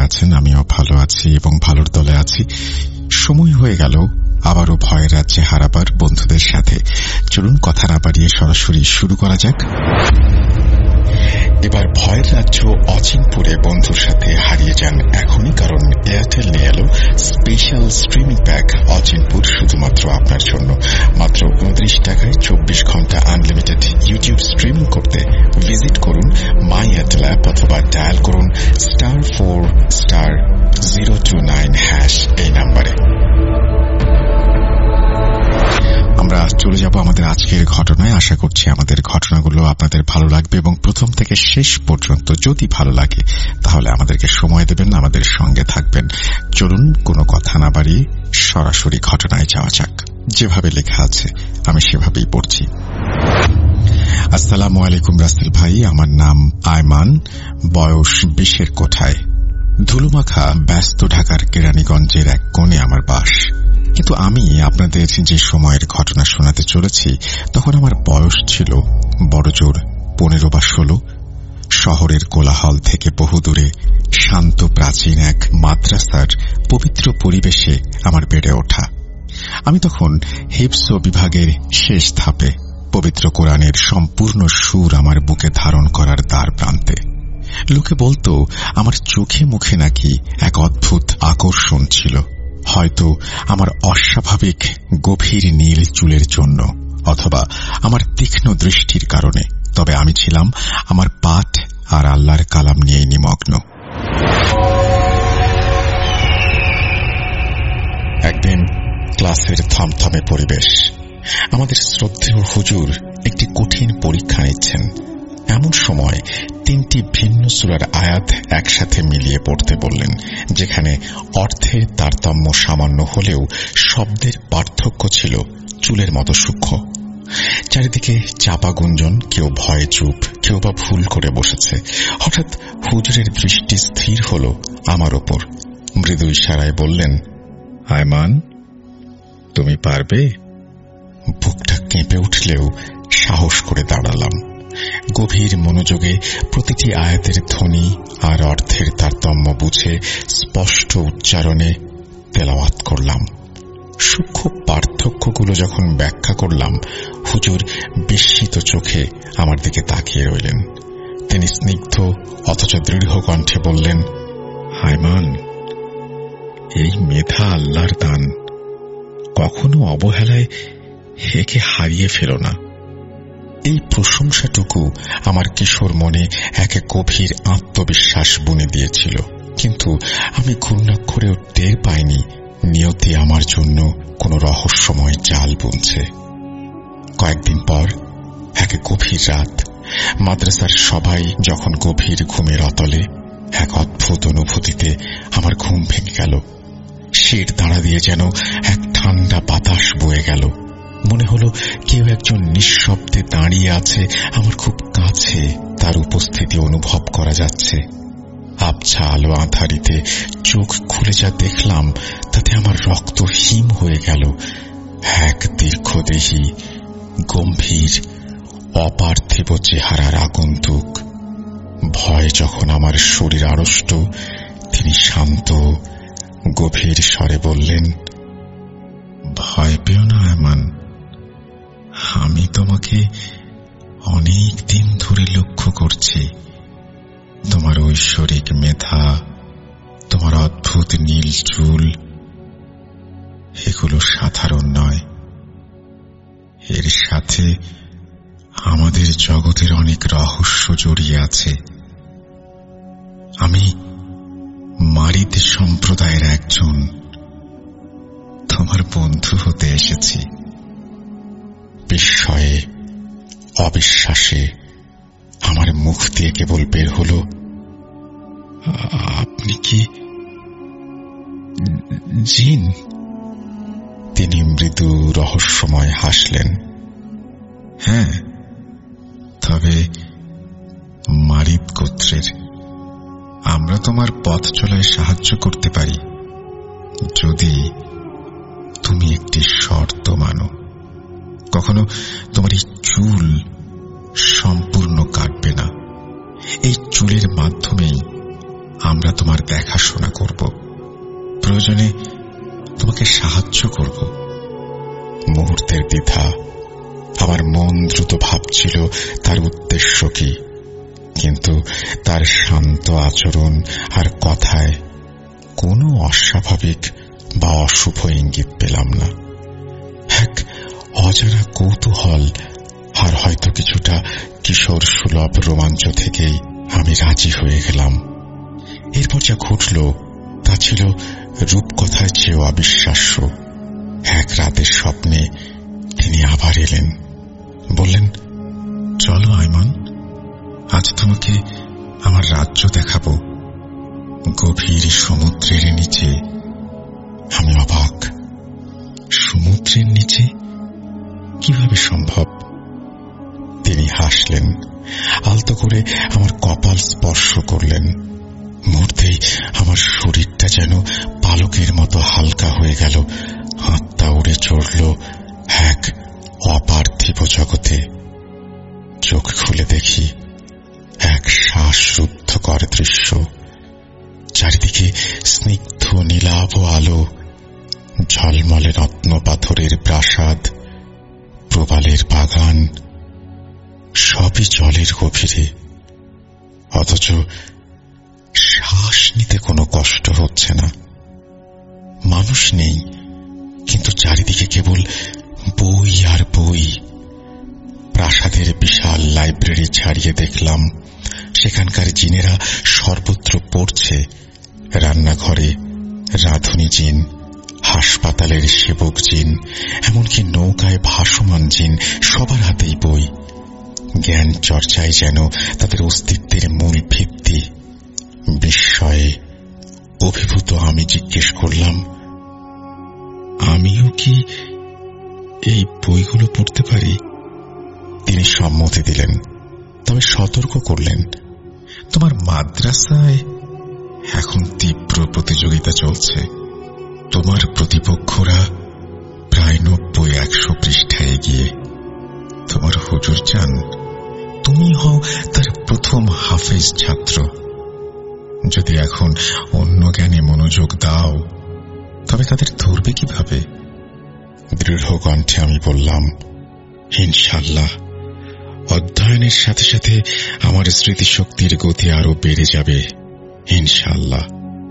আছেন, আমিও ভালো আছি এবং ভালোর দলে আছি। সময় হয়ে গেল আবারও ভয়ের রাজ্যে হারাবার বন্ধুদের সাথে। চলুন কথা না বাড়িয়ে সরাসরি শুরু করা যাক। এবার ভয়ের রাজ্য অচিনপুরে বন্ধুর সাথে হারিয়ে যান এখনই, কারণ এয়ারটেল নিয়ে এলো স্পেশাল স্ট্রিমিং প্যাক অচিনপুর শুধুমাত্র আপনার জন্য। মাত্র 29 টাকায় 24 ঘন্টা আনলিমিটেড ইউটিউব স্ট্রিমিং করতে ভিজিট করুন মাই এয়ারটেল অ্যাপ অথবা ডায়াল করুন *4*029# এই নাম্বারে। আমরা চলে যাব আমাদের আজকের ঘটনায়। আশা করছি আমাদের ঘটনাগুলো আপনাদের ভালো লাগবে এবং প্রথম থেকে শেষ পর্যন্ত যদি ভালো লাগে তাহলে আমাদেরকে সময় দেবেন, আমাদের সঙ্গে থাকবেন। চলুন কোনো কথা না বাড়িয়ে সরাসরি ঘটনায় যাওয়া যাক। যেভাবে লেখা আছে আমি সেভাবেই পড়ছি। আসসালামু আলাইকুম রাসেল ভাই, আমার নাম আয়মান, বয়স 20-এর কোঠায়। ধুলোমাখা ব্যস্ত ঢাকার কেরানীগঞ্জের এক কোণে আমার বাস। কিন্তু আমি আপনাদের যে সময়ের ঘটনা শোনাতে চলেছি তখন আমার বয়স ছিল বড়জোর 15 বা 16। শহরের কোলাহল থেকে বহুদূরে শান্ত প্রাচীন এক মাদ্রাসার পবিত্র পরিবেশে আমার বেড়ে ওঠা। আমি তখন হিফজ বিভাগের শেষ ধাপে। পবিত্র কোরআনের সম্পূর্ণ সুর আমার বুকে ধারণ করার দ্বার প্রান্তে। লোকে বলতো আমার চোখে মুখে নাকি এক অদ্ভুত আকর্ষণ ছিল, হয়তো আমার অস্বাভাবিক গভীর নীল চুলের জন্য অথবা আমার তীক্ষ্ণ দৃষ্টির কারণে। তবে আমি ছিলাম আমার পাঠ আর আল্লাহর কালাম নিয়ে নিমগ্ন। একদিন ক্লাসের থমথমে পরিবেশ। আমাদের শ্রদ্ধেয় হুজুর একটি কঠিন পরীক্ষা নিচ্ছেন। এমন সময় 3টি ভিন্ন সূরার আয়াত একসাথে মিলিয়ে পড়তে বললেন, যেখানে অর্থের তারতম্য সামান্য হলেও শব্দের পার্থক্য ছিল চুলের মতো সূক্ষ্ম। চারিদিকে চাপা গুঞ্জন, কেউ ভয়ে চুপ, কেউ বা ভুল করে বসেছে। হঠাৎ হুজুরের দৃষ্টি স্থির হল আমার ওপর। মৃদু ইশারায় বললেন, আয়মান, তুমি পারবে? বুকটা কেঁপে উঠলেও সাহস করে দাঁড়ালাম। গভীর মনোযোগে প্রতিটি আয়াতের ধ্বনি আর অর্থের তারতম্য বুঝে স্পষ্ট উচ্চারণে তেলাওয়াত করলাম। সূক্ষ্ম পার্থক্যগুলো যখন ব্যাখ্যা করলাম, হুজুর বিস্মিত চোখে আমার দিকে তাকিয়ে রইলেন। তিনি স্নিগ্ধ অথচ দৃঢ় কণ্ঠে বললেন, আয়মান, এই মেধা আল্লাহর দান, কখনো অবহেলায় একে হারিয়ে ফেলো না। এই প্রশংসাটুকু আমার কিশোর মনে এক গভীর আত্মবিশ্বাস বুনে দিয়েছিল, কিন্তু আমি ঘূর্ণাক্ষরেও টের পাইনি নিয়তি আমার জন্য কোন রহস্যময় জাল বুনছে। কয়েকদিন পর এক গভীর রাত, মাদ্রাসার সবাই যখন গভীর ঘুমের অতলে, এক অদ্ভুত অনুভূতিতে আমার ঘুম ভেঙে গেল। শির দাঁড়া দিয়ে যেন এক ঠান্ডা বাতাস বয়ে গেল। মনে হলো কেউ একজন নিঃশব্দে দাঁড়িয়ে আছে আমার খুব কাছে, তার উপস্থিতি অনুভব করা যাচ্ছে। আবছা আলো আঁধারিতে চোখ খুলে যা দেখলাম তাতে আমার রক্ত হিম হয়ে গেল। এক দীর্ঘদেহী, গম্ভীর, অপার্থিব চেহারার আগন্তুক। ভয় যখন আমার শরীর আড়ষ্ট, তিনি শান্ত গভীর স্বরে বললেন, ভয় পেও না আয়মান, আমি তোমাকে অনেক দিন ধরে লক্ষ্য করছি। তোমার ঐশ্বরিক মেধা, তোমার অদ্ভুত নীল চুল, এগুলো সাধারণ নয়। এর সাথে আমাদের জগতের অনেক রহস্য জড়িয়ে আছে। আমি মারিদ সম্প্রদায়ের একজন, তোমার বন্ধু হতে এসেছি। বিস্ময়ে, অবিশ্বাসে আমার মুখ দিয়ে কেবল বের হল, আপনি কি জিন? তিনি মৃদু রহস্যময় হাসলেন। হ্যাঁ, তবে মারিদ গোত্রের। আমরা তোমার পথ চলায় সাহায্য করতে পারি যদি তুমি একটি শর্ত মানো। কখনো তোমার এই চুল সম্পূর্ণ কাটবে না। এই চুলের মাধ্যমেই আমরা তোমার দেখাশোনা করব, প্রয়োজনে তোমাকে সাহায্য করব। মুহূর্তের দ্বিধা, আমার মন দ্রুত ভাবছিল তার উদ্দেশ্য কি, কিন্তু তার শান্ত আচরণ আর কথায় কোনো অস্বাভাবিক বা অশুভ ইঙ্গিত পেলাম না। এক অজানা কৌতূহল আর হয়তো কিছুটা কিশোর সুলভ রোমাঞ্চ থেকেই আমি রাজি হয়ে গেলাম। এরপর যা ঘটল তা ছিল রূপকথার চেয়েও অবিশ্বাস্য। এক রাতের স্বপ্নে তিনি আবার এলেন, বললেন, চলো আয়মান, আজ তোমাকে আমার রাজ্য দেখাবো, গভীর সমুদ্রের নিচে। আমি অবাক, সমুদ্রের নিচে কিভাবে সম্ভব? তিনি হাসলেন, আলতো করে আমার কপাল স্পর্শ করলেন। মুহূর্তেই আমার শরীরটা যেন পালকের মতো হালকা হয়ে গেল, আত্মা উড়ে চড়ল এক অপার্থিব জগতে। চোখ খুলে দেখি এক শ্বাসরুদ্ধকর দৃশ্য। চারিদিকে স্নিগ্ধ নীলাভ আলো, ঝলমলে রত্ন পাথরের প্রাসাদ, প্রবালের বাগান, সবই জলের গভীরে। অথচ শ্বাস নিতে কোনো কষ্ট হচ্ছে না। মানুষ নেই, কিন্তু চারিদিকে কেবল বই আর বই। প্রাসাদের বিশাল লাইব্রেরি ছাড়িয়ে দেখলাম সেখানকার জিনেরা সর্বত্র পড়ছে। রান্নাঘরে রাঁধুনি জিন, হাসপাতালের সেবক জিন, এমনকি নৌকায় ভাসমান জিন, সবার হাতেই বই। জ্ঞান চর্চায় যেন তাদের অস্তিত্বের মূল ভিত্তি। বিস্ময়ে অভিভূত আমি জিজ্ঞেস করলাম, আমিও কি এই বইগুলো পড়তে পারি? তিনি সম্মতি দিলেন, তবে সতর্ক করলেন, তোমার মাদ্রাসায় এখন তীব্র প্রতিযোগিতা চলছে। তোমার প্রতিপক্ষরা প্রায় 90-100 পৃষ্ঠা এগিয়ে। তোমার হুজুর চান তুমি হও তার প্রথম হাফেজ ছাত্র। যদি এখন অন্য জ্ঞানে মনোযোগ দাও তবে তাদের ধরবে কিভাবে? দৃঢ় কণ্ঠে আমি বললাম, ইনশাআল্লাহ। অধ্যয়নের সাথে সাথে আমার স্মৃতিশক্তির গতি আরো বেড়ে যাবে, ইনশাআল্লাহ।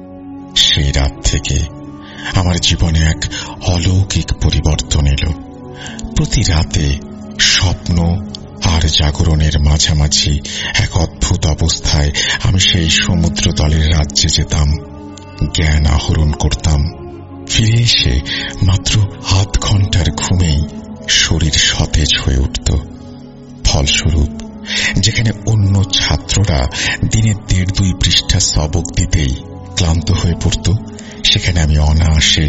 সেই রাত থেকে আমার জীবনে এক অলৌকিক পরিবর্তন এলো। প্রতি রাতে স্বপ্ন আর জাগরণের মাঝামাঝি এক অদ্ভুত অবস্থায় আমি সেই সমুদ্র তলের রাজ্যে যেতাম, জ্ঞান আহরণ করতাম। ফিরে এসে মাত্র আধ ঘন্টার ঘুমেই শরীর সতেজ হয়ে উঠত। ফলস্বরূপ যেখানে অন্য ছাত্ররা দিনে 1.5-2 পৃষ্ঠা সবক দিতেই ক্লান্ত হয়ে পড়ত, সেখানে আমি অনায়াসে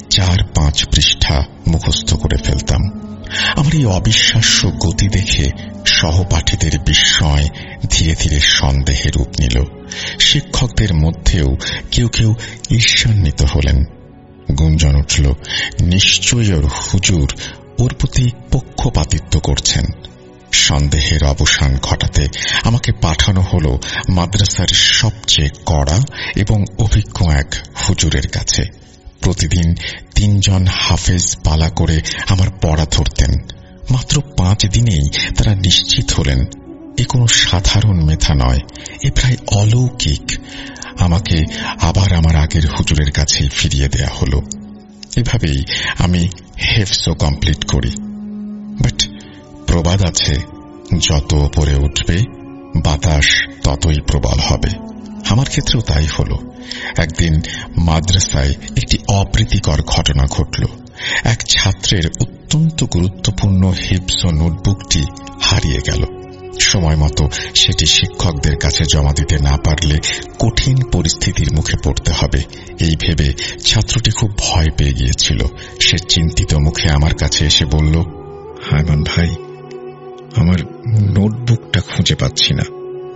4-5 পৃষ্ঠা মুখস্থ করে ফেলতাম। আমার এই অবিশ্বাস্য গতি দেখে সহপাঠীদের বিস্ময় ধীরে ধীরে সন্দেহে রূপ নিল। শিক্ষকদের মধ্যেও কেউ কেউ ঈর্ষান্বিত হলেন। গুঞ্জন উঠল, নিশ্চয়ই ওর হুজুর ওর প্রতি পক্ষপাতিত্ব করছেন। সন্দেহের অবসান ঘটাতে আমাকে পাঠানো হল মাদ্রাসার সবচেয়ে কড়া এবং অভিজ্ঞ এক হুজুরের কাছে। প্রতিদিন 3 জন হাফেজ পালা করে আমার পড়া ধরতেন। মাত্র 5 দিনেই তারা নিশ্চিত হলেন এ কোনো সাধারণ মেধা নয়, এ প্রায় অলৌকিক। আমাকে আবার আমার আগের হুজুরের কাছে ফিরিয়ে দেয়া হল। এভাবেই আমি হেফজও কমপ্লিট করি। বাট প্রবাদ আছে, যত উপরে উঠবে বাতাস ততই প্রবল হবে। আমার ক্ষেত্রেও তাই হল। একদিন মাদ্রাসায় একটি অপ্রীতিকর ঘটনা ঘটল। এক ছাত্রের অত্যন্ত গুরুত্বপূর্ণ হিফজ নোটবুকটি হারিয়ে গেল। সময় মতো সেটি শিক্ষকদের কাছে জমা দিতে না পারলে কঠিন পরিস্থিতির মুখে পড়তে হবে, এই ভেবে ছাত্রটি খুব ভয় পেয়ে গিয়েছিল। সে চিন্তিত মুখে আমার কাছে এসে বলল, আয়মান ভাই, আমার নোটবুকটা খুঁজে পাচ্ছি না।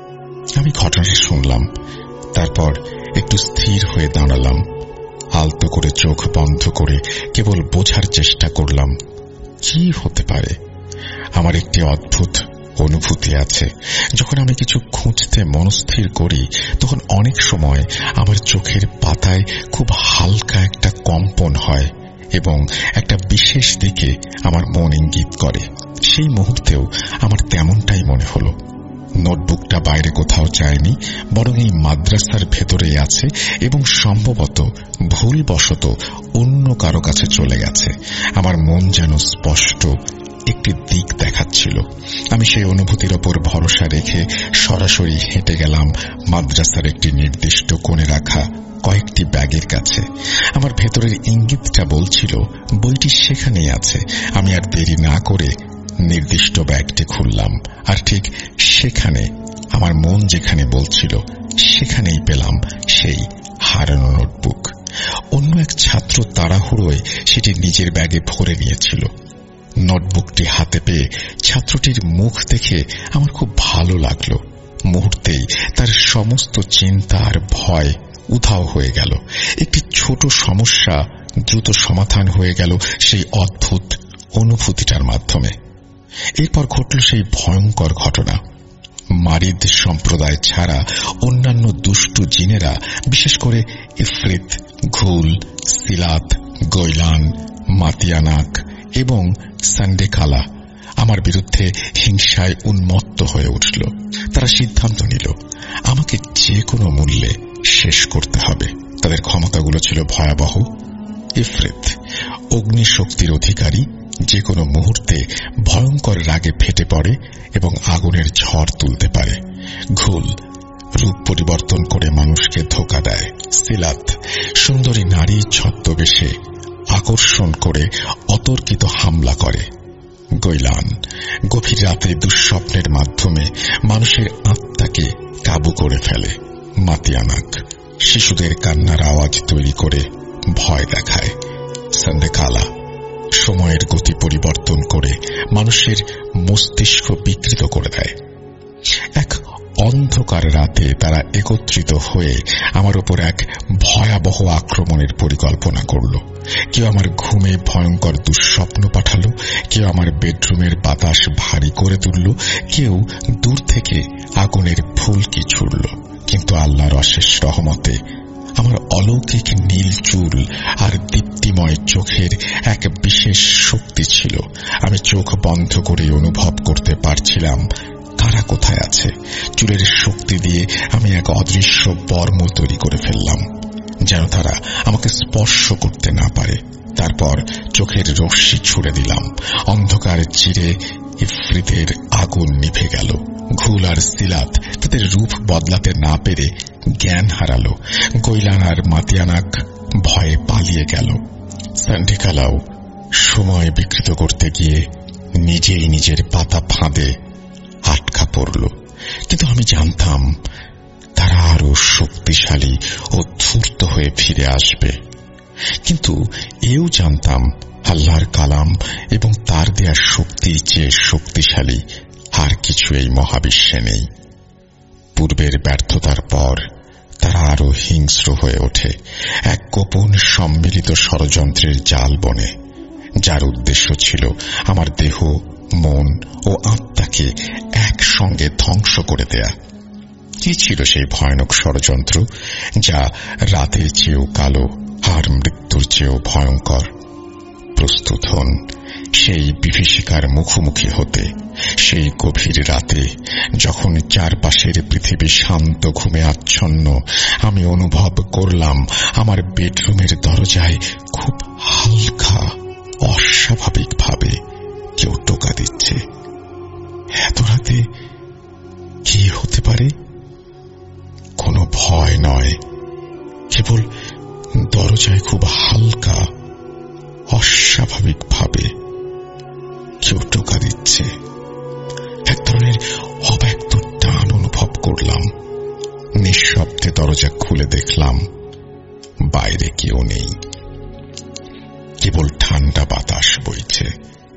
আমি ঘটনাটি শুনলাম, তারপর একটু স্থির হয়ে দাঁড়ালাম। আলতো করে চোখ বন্ধ করে কেবল বোঝার চেষ্টা করলাম কি হতে পারে। আমার একটি অদ্ভুত অনুভূতি আছে। যখন আমি কিছু খুঁজতে মনস্থির করি তখন অনেক সময় আমার চোখের পাতায় খুব হালকা একটা কম্পন হয় এবং একটা বিশেষ দিকে আমার মন ইঙ্গিত করে। সেই মুহূর্তেও আমার তেমনটাই মনে হলো। নোটবুকটা বাইরে কোথাও যায়নি, বরং এই মাদ্রাসার ভেতরেই আছে এবং সম্ভবত ভুলবশত অন্য কারো কাছে চলে গেছে। আমার মন যেন স্পষ্ট একটি দিক দেখাচ্ছিল। আমি সেই অনুভূতির ওপর ভরসা রেখে সরাসরি হেঁটে গেলাম মাদ্রাসার একটি নির্দিষ্ট কোণে রাখা কয়েকটি ব্যাগের কাছে। আমার ভেতরের ইঙ্গিতটা বলছিল বইটি সেখানেই আছে। আমি আর দেরি না করে নির্দিষ্ট ব্যাগটি খুললাম, আর ঠিক সেখানে আমার মন যেখানে বলছিল সেখানেই পেলাম সেই হারানো নোটবুক। অন্য এক ছাত্র তাড়াহুড়োয় সেটি নিজের ব্যাগে ভরে নিয়েছিল। নোটবুকটি হাতে পেয়ে ছাত্রটির মুখ দেখে আমার খুব ভালো লাগলো। মুহূর্তেই তার সমস্ত চিন্তা আর ভয় উধাও হয়ে গেল। একটি ছোট সমস্যা দ্রুত সমাধান হয়ে গেল সেই অদ্ভুত অনুভূতিটার মাধ্যমে। এরপর ঘটল সেই ভয়ঙ্কর ঘটনা। মারিদ সম্প্রদায় ছাড়া অন্যান্য দুষ্টু জিনেরা, বিশেষ করে ইফরিত, ঘুল, সিলাত, গৈলান, মাতিয়ানাক এবং সান্ডেকালা আমার বিরুদ্ধে হিংসায় উন্মত্ত হয়ে উঠল। তারা সিদ্ধান্ত নিল আমাকে যে কোনো মূল্যে শেষ করতে হবে। তাদের ক্ষমতাগুলো ছিল ভয়াবহ। ইফরিত অগ্নিশক্তির অধিকারী, যে কোনো মুহূর্তে ভয়ঙ্কর রাগে ফেটে পড়ে এবং আগুনের ঝড় তুলতে পারে। ঘুল রূপ পরিবর্তন করে মানুষকে ধোঁকা দেয়। সিলাত সুন্দরী নারী ছদ্মবেশে আকর্ষণ করে অতর্কিত হামলা করে। গৈলান গভীর রাতে দুঃস্বপ্নের মাধ্যমে মানুষের আত্মাকে কাবু করে ফেলে। মাতিয়ানাক শিশুদের কান্নার আওয়াজ তৈরি করে ভয় দেখায়। সান্ডেকালা সময়ের গতি পরিবর্তন করে মানুষের মস্তিষ্ক বিকৃত করে দেয়। এক অন্ধকার রাতে তারা একত্রিত হয়ে আমার উপর এক ভয়াবহ আক্রমণের পরিকল্পনা করল। কেউ আমার ঘুমে ভয়ঙ্কর দুঃস্বপ্ন পাঠালো, কেউ আমার বেডরুমের বাতাস ভারী করে তুলল, কেউ দূর থেকে আগুনের ফুলকি ছুড়ল। কিন্তু আল্লাহর অশেষ রহমতে আমার অলৌকিক নীল চুল আর দীপ্তিময় চোখের এক বিশেষ শক্তি ছিল। আমি চোখ বন্ধ করে অনুভব করতে পারছিলাম কারা কোথায় আছে। চুলের শক্তি দিয়ে আমি এক অদৃশ্য বর্ম তৈরি করে ফেললাম, যেন তারা আমাকে স্পর্শ করতে না পারে। তারপর চোখের রশ্মি ছুড়ে দিলাম। অন্ধকার চিরে ইফরিতের আগুন নিভে গেল। ঘুল আর সিলাত তাদের রূপ বদলাতে না পেরে জ্ঞান হারালো। গৈলান আর মাতিয়ানাক ভয়ে পালিয়ে গেল। সান্ডেকালাও সময় বিকৃত করতে গিয়ে নিজেই নিজের পাতা ফাঁদে আটকা পড়ল। কিন্তু আমি জানতাম তারা আরো শক্তিশালী ও ধূর্ত হয়ে ফিরে আসবে। কিন্তু এও জানতাম আল্লাহর কালাম এবং তার দেয়া শক্তির চেয়ে শক্তিশালী আর কিছু এই মহাবিশ্বে নেই। পূর্বের ব্যর্থতার পর তারা আরো হিংস্র হয়ে ওঠে, এক গোপন সম্মিলিত ষড়যন্ত্রের জাল বনে, যার উদ্দেশ্য ছিল আমার দেহ, মন ও আত্মাকে একসঙ্গে ধ্বংস করে দেয়া। কি ছিল সেই ভয়ানক ষড়যন্ত্র, যা রাতের চেয়েও কালো আর মৃত্যুর চেয়েও ভয়ঙ্কর? প্রস্তুত হন সেই বিভীষিকার মুখোমুখি হতে। সেই গভীর রাতে যখন চারপাশের পৃথিবী শান্ত ঘুমে আচ্ছন্ন, আমি অনুভব করলাম আমার বেডরুমের দরজায় খুব হালকা অস্বাভাবিকভাবে কেউ টোকা দিচ্ছে। এত রাতে কি হতে পারে? কোনো ভয় নয়, কেবল দরজায় খুব হালকা অস্বাভাবিকভাবে কেউ টোকা দিচ্ছে। এক ধরনের অব্যক্ত টান অনুভব করলাম। নিঃশব্দে দরজা খুলে দেখলাম বাইরে কেউ নেই, কেবল ঠান্ডা বাতাস বইছে।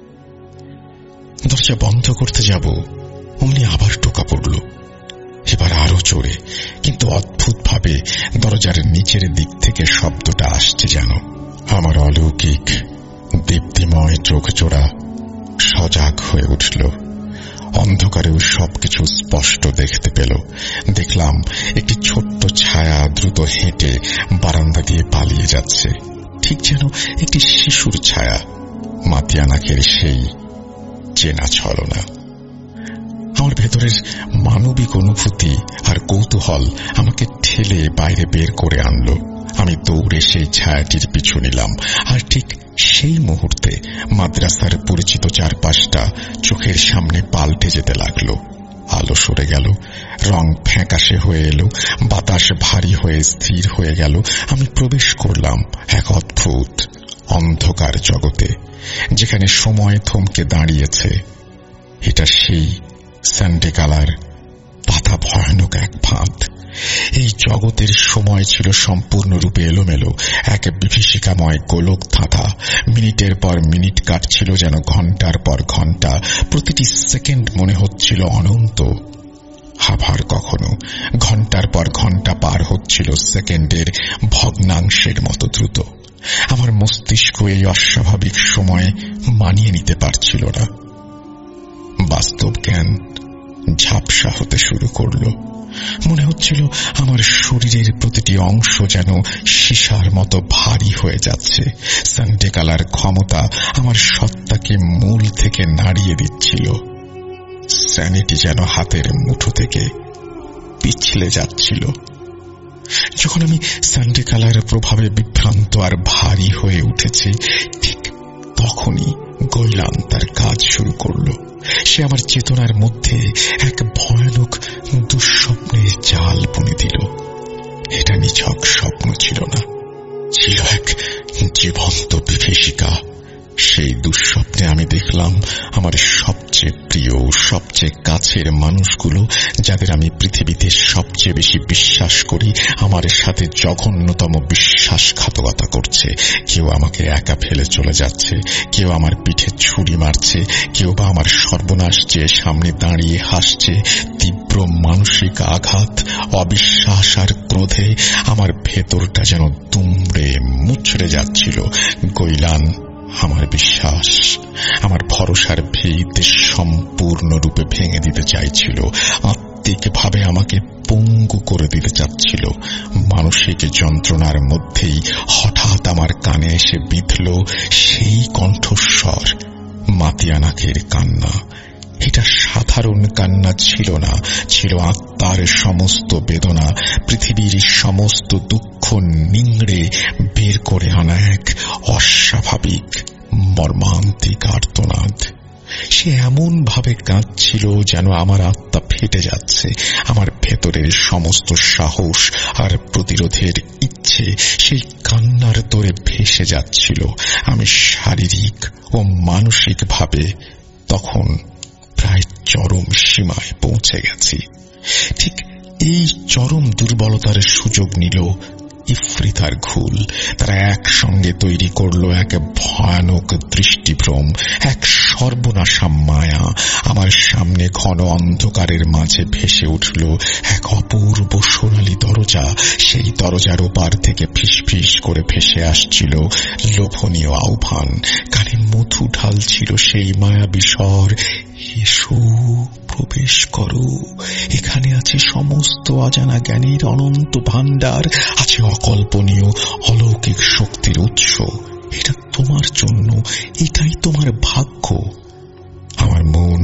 দরজা বন্ধ করতে যাব, অমনি আবার টোকা পড়ল, এবার আরো জোরে। কিন্তু অদ্ভুতভাবে দরজার নিচের দিক থেকে শব্দটা আসছে যেন। আমার অলৌকিক দীপ্তিময় চোখ জোড়া সজাগ হয়ে উঠল। অন্ধকারেও সবকিছু স্পষ্ট দেখতে পেল। দেখলাম একটি ছোট্ট ছায়া দ্রুত হেঁটে বারান্দা দিয়ে পালিয়ে যাচ্ছে, ঠিক যেন একটি শিশুর ছায়া। মাতিয়া নাকের সেই চেনা ছলনা। আমার ভেতরের মানবিক অনুভূতি আর কৌতূহল আমাকে ঠেলে বাইরে বের করে আনলো। আমি দৌড়ে সেই ছায়াটির পিছু নিলাম, আর ঠিক সেই মুহূর্তে মাদ্রাসার পরিচিত চারপাশটা চোখের সামনে পাল্টে যেতে লাগলো। আলো সরে গেল, রং ফ্যাকাশে হয়ে এলো, বাতাস ভারী হয়ে স্থির হয়ে গেল। আমি প্রবেশ করলাম এক অদ্ভুত অন্ধকার জগতে, যেখানে সময় থমকে দাঁড়িয়েছে। এটা সেই সানডে কালার পাতা ভয়ানক এক ফাঁদ। এই জগতের সময় ছিল সম্পূর্ণরূপে এলোমেলো, এক বিভীষিকাময় গোলক ধাঁধা। মিনিটের পর মিনিট কাটছিল যেন ঘন্টার পর ঘন্টা, প্রতিটি সেকেন্ড মনে হচ্ছিল অনন্ত। আবার কখনো ঘন্টার পর ঘন্টা পার হচ্ছিল সেকেন্ডের ভগ্নাংশের মতো দ্রুত। আমার মস্তিষ্ক এই অস্বাভাবিক সময়ে মানিয়ে নিতে পারছিল না। বাস্তব জ্ঞান ঝাপসা হতে শুরু করল। মনে হচ্ছিল আমার শরীরের প্রতিটি অংশ যেন সীসার মতো ভারী হয়ে যাচ্ছে। সানডে কালার ক্ষমতা আমার সত্তাকে মূল থেকে নাড়িয়ে দিচ্ছিল। স্যানিটি যেন হাতের মুঠো থেকে পিছলে যাচ্ছিল। যখন আমি সানডে কালার প্রভাবে বিভ্রান্ত আর ভারী হয়ে উঠেছি, ঠিক তখনই গৈলান তার কাজ শুরু করল। সে আমার চেতনার মধ্যে এক ভয়ানক দুঃস্বপ্নের জাল বুনে দিল। এটা নিছক স্বপ্ন ছিল না, ছিল এক জীবন্ত বিভীষিকা। সেই দুঃস্বপ্নে আমি দেখলাম আমার সবচেয়ে প্রিয়, সবচেয়ে কাছের মানুষগুলো, যাদের আমি পৃথিবীতে সবচেয়ে বেশি বিশ্বাস করি, আমার সাথে জঘন্যতম বিশ্বাসঘাতকতা করছে। কেউ আমাকে একা ফেলে চলে যাচ্ছে, কেউ আমার পিঠে ছুরি মারছে, কেউ বা আমার সর্বনাশ চেয়ে সামনে দাঁড়িয়ে হাসছে। তীব্র মানসিক আঘাত, অবিশ্বাস আর ক্রোধে আমার ভেতরটা যেন দুমড়ে মুচড়ে যাচ্ছিল। গৈলান আমার বিশ্বাস, আমার ভরসার ভিত সম্পূর্ণরূপে ভেঙে দিতে চাইছিল। আত্মিকভাবে আমাকে পঙ্গু করে দিতে চাচ্ছিল। মানসিক যন্ত্রণার মধ্যেই হঠাৎ আমার কানে এসে বিঁধল সেই কণ্ঠস্বর, মাতিয়া নাকের কান্না। এটা সাধারণ কান্না ছিল না, ছিল আত্মার সমস্ত বেদনা, পৃথিবীর সমস্ত দুঃখ নিংড়ে বের করে আনা এক অস্বাভাবিক মর্মান্তিক আর্তনাদ। সে এমন ভাবে কাঁদছিল যেন আমার আত্মা ফেটে যাচ্ছে। আমার ভেতরের সমস্ত সাহস আর প্রতিরোধের ইচ্ছে সেই কান্নার তোরে ভেসে যাচ্ছিল। আমি শারীরিক ও মানসিক ভাবে তখন প্রায় চরম সীমায় পৌঁছে গেছি। ঠিক এই চরম দুর্বলতার সুযোগ নিল ইফরিতার ঘুল। তারা একসঙ্গে তৈরি করল এক ভয়ানক দৃষ্টিভ্রম, এক সর্বনাশা মায়া। আমার সামনে ঘন অন্ধকারের মাঝে ভেসে উঠল এক অপূর্ব সোনালী দরজা। সেই দরজার ওপার থেকে ফিসফিস করে ভেসে আসছিল লোভনীয় আহ্বান। কানে মধু ঢালছিল সেই মায়াবী স্বর, এসো, প্রবেশ করো। এখানে আছে সমস্ত অজানা জ্ঞানের অনন্ত ভাণ্ডার, আছে অকল্পনীয় অলৌকিক শক্তির উৎস। এটা তোমার জন্য, এটাই তোমার ভাগ্য। আমার মন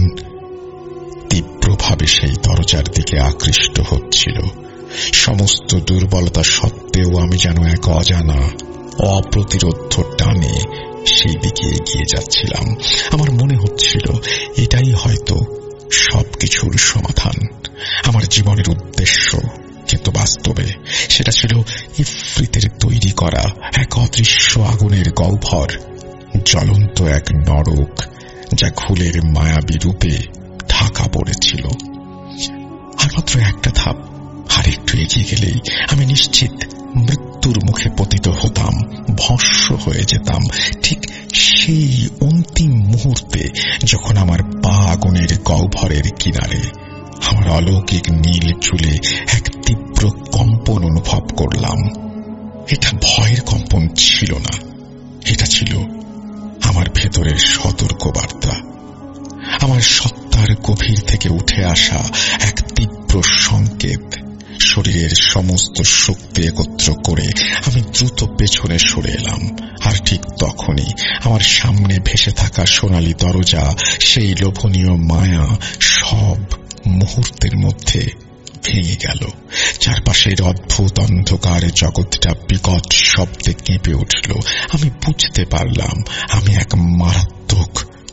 তীব্রভাবে সেই দরজার দিকে আকৃষ্ট হচ্ছিল। সমস্ত দুর্বলতা সত্ত্বেও আমি যেন এক অজানা অপ্রতিরোধ্য টানে সেই দিকে এগিয়ে যাচ্ছিলাম। আমার মনে হচ্ছিল এটাই হয়তো সবকিছুর সমাধান, আমার জীবনের উদ্দেশ্য। কিন্তু বাস্তবে সেটা ছিল ইফরিতের তৈরি করা এক অদৃশ্য আগুনের গহ্বর, জ্বলন্ত এক নরক যা ঘুলের মায়াবী রূপে ঢাকা পড়েছিল। আর মাত্র একটা ধাপ, আর একটু এগিয়ে গেলেই আমি নিশ্চিত মৃত্যুর মুখে পতিত হতাম, ভস্ম হয়ে যেতাম। ঠিক সেই অন্তিম মুহূর্তে যখন আমার পা আগুনের গহ্বরের কিনারে, আমার অলৌকিক নীল চুলে এক তীব্র কম্পন অনুভব করলাম। এটা ভয়ের কম্পন ছিল না, এটা ছিল আমার ভেতরের সতর্ক বার্তা। আমার সত্তা আত্মার গভীর থেকে উঠে আসা এক তীব্র সংকেত। শরীরের সমস্ত শক্তি একত্র করে আমি দ্রুত পেছনে সরে এলাম। আর ঠিক তখনই আমার সামনে ভেসে থাকা সোনালী দরজা, সেই লোভনীয় মায়া সব মুহূর্তের মধ্যে ভেঙে গেল। চারপাশের অদ্ভুত অন্ধকার জগৎটা বিকট শব্দে কেঁপে উঠল। আমি বুঝতে পারলাম আমি এক মারাত্মক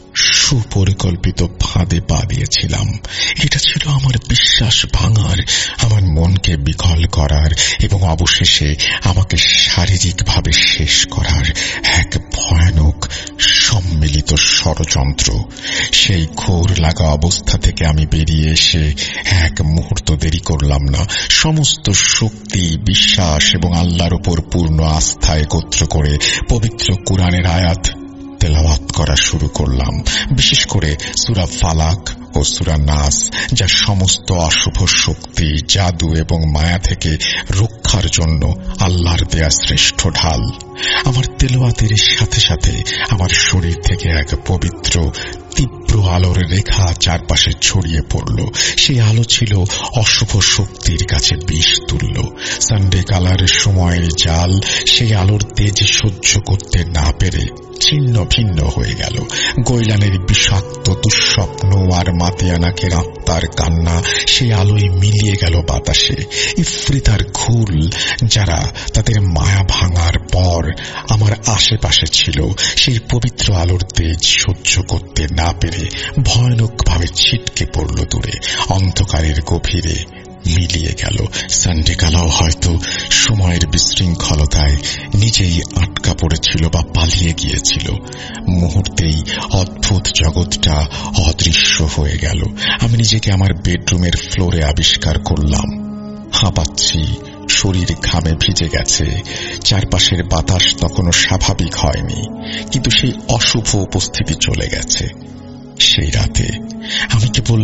সুপরিকল্পিত ফাঁদে পা দিয়েছিলাম। এটা ছিল আমার বিশ্বাস ভাঙার, আমার মনকে বিকল করার এবং অবশেষে আমাকে শারীরিকভাবে শেষ করার এক ভয়ানক সম্মিলিত ষড়যন্ত্র। সেই ঘোর লাগা অবস্থা থেকে আমি বেরিয়ে এসে এক মুহূর্ত দেরি করলাম না। সমস্ত শক্তি, বিশ্বাস এবং আল্লাহর উপর পূর্ণ আস্থা একত্র করে পবিত্র কুরআনের আয়াত তেলাওয়াত করা শুরু করলাম। বিশেষ করে সূরা ফালাক ও সূরা নাস, যা সমস্ত অশুভ শক্তি, জাদু এবং মায়া থেকে রক্ষার জন্য আল্লাহর দেয়া শ্রেষ্ঠ ঢাল। আমার তেলাওয়াতের সাথে সাথে আমার শরীর থেকে এক পবিত্র তীব্র আলোর রেখা চারপাশে ছড়িয়ে পড়ল। সেই আলো ছিল অশুভ শক্তির কাছে বিষ তুল্য। সানডে কালারের সময়ের জাল সেই আলোর তেজ সহ্য করতে না পেরে ছিন্ন ভিন্ন হয়ে গেল। গৈলানের বিষাক্ত দুঃস্বপ্ন আর মাতিয়ানাকের আত্মার কান্না সেই আলোয় মিলিয়ে গেল বাতাসে। ইফরিতার ঘুল, যারা তাদের মায়া ভাঙার পর আমার আশেপাশে ছিল, সেই পবিত্র আলোর তেজ সহ্য করতে না পেরে ভয়ানকভাবে ছিটকে পড়ল দূরে, অন্ধকারের গভীরে মিলিয়ে গেল। সানডে কালাও হয়তো সময়ের বিশৃঙ্খলতায় নিজেই আটকা পড়েছিল বা পালিয়ে গিয়েছিল। মুহূর্তেই অদ্ভুত জগৎটা অদৃশ্য হয়ে গেল। আমি নিজেকে আমার বেডরুমের ফ্লোরে আবিষ্কার করলাম। হাঁপাচ্ছি, শরীর ঘামে ভিজে গেছে। চারপাশের বাতাস তখনও স্বাভাবিক হয়নি, কিন্তু সেই অশুভ উপস্থিতি চলে গেছে। সেই রাতে আমি কেবল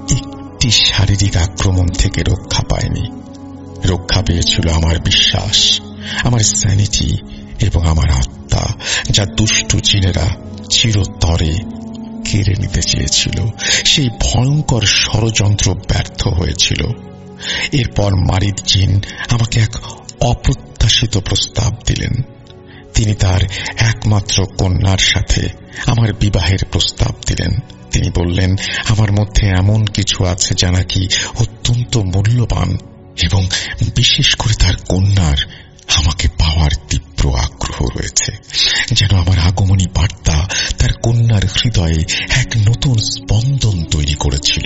একটি শারীরিক আক্রমণ থেকে রক্ষা পাইনি, রক্ষা পেয়েছিল আমার বিশ্বাস, আমার স্যানিটি এবং আমার আত্মা, যা দুষ্ট জিনেরা চিরতরে কেড়ে নিতে চেয়েছিল। সেই ভয়ঙ্কর ষড়যন্ত্র ব্যর্থ হয়েছিল। এরপর মারিদ জিন আমাকে এক অপ্রত্যাশিত প্রস্তাব দিলেন। তিনি তার একমাত্র কন্যার সাথে আমার বিবাহের প্রস্তাব দিলেন। তিনি বললেন, আমার মধ্যে এমন কিছু আছে যা নাকি অত্যন্ত মূল্যবান এবং বিশেষ করে তার কন্যার আমাকে পাওয়ার তীব্র আগ্রহ রয়েছে। যেন আমার আগমনী বার্তা তার কন্যার হৃদয়ে এক নতুন স্পন্দন তৈরি করেছিল।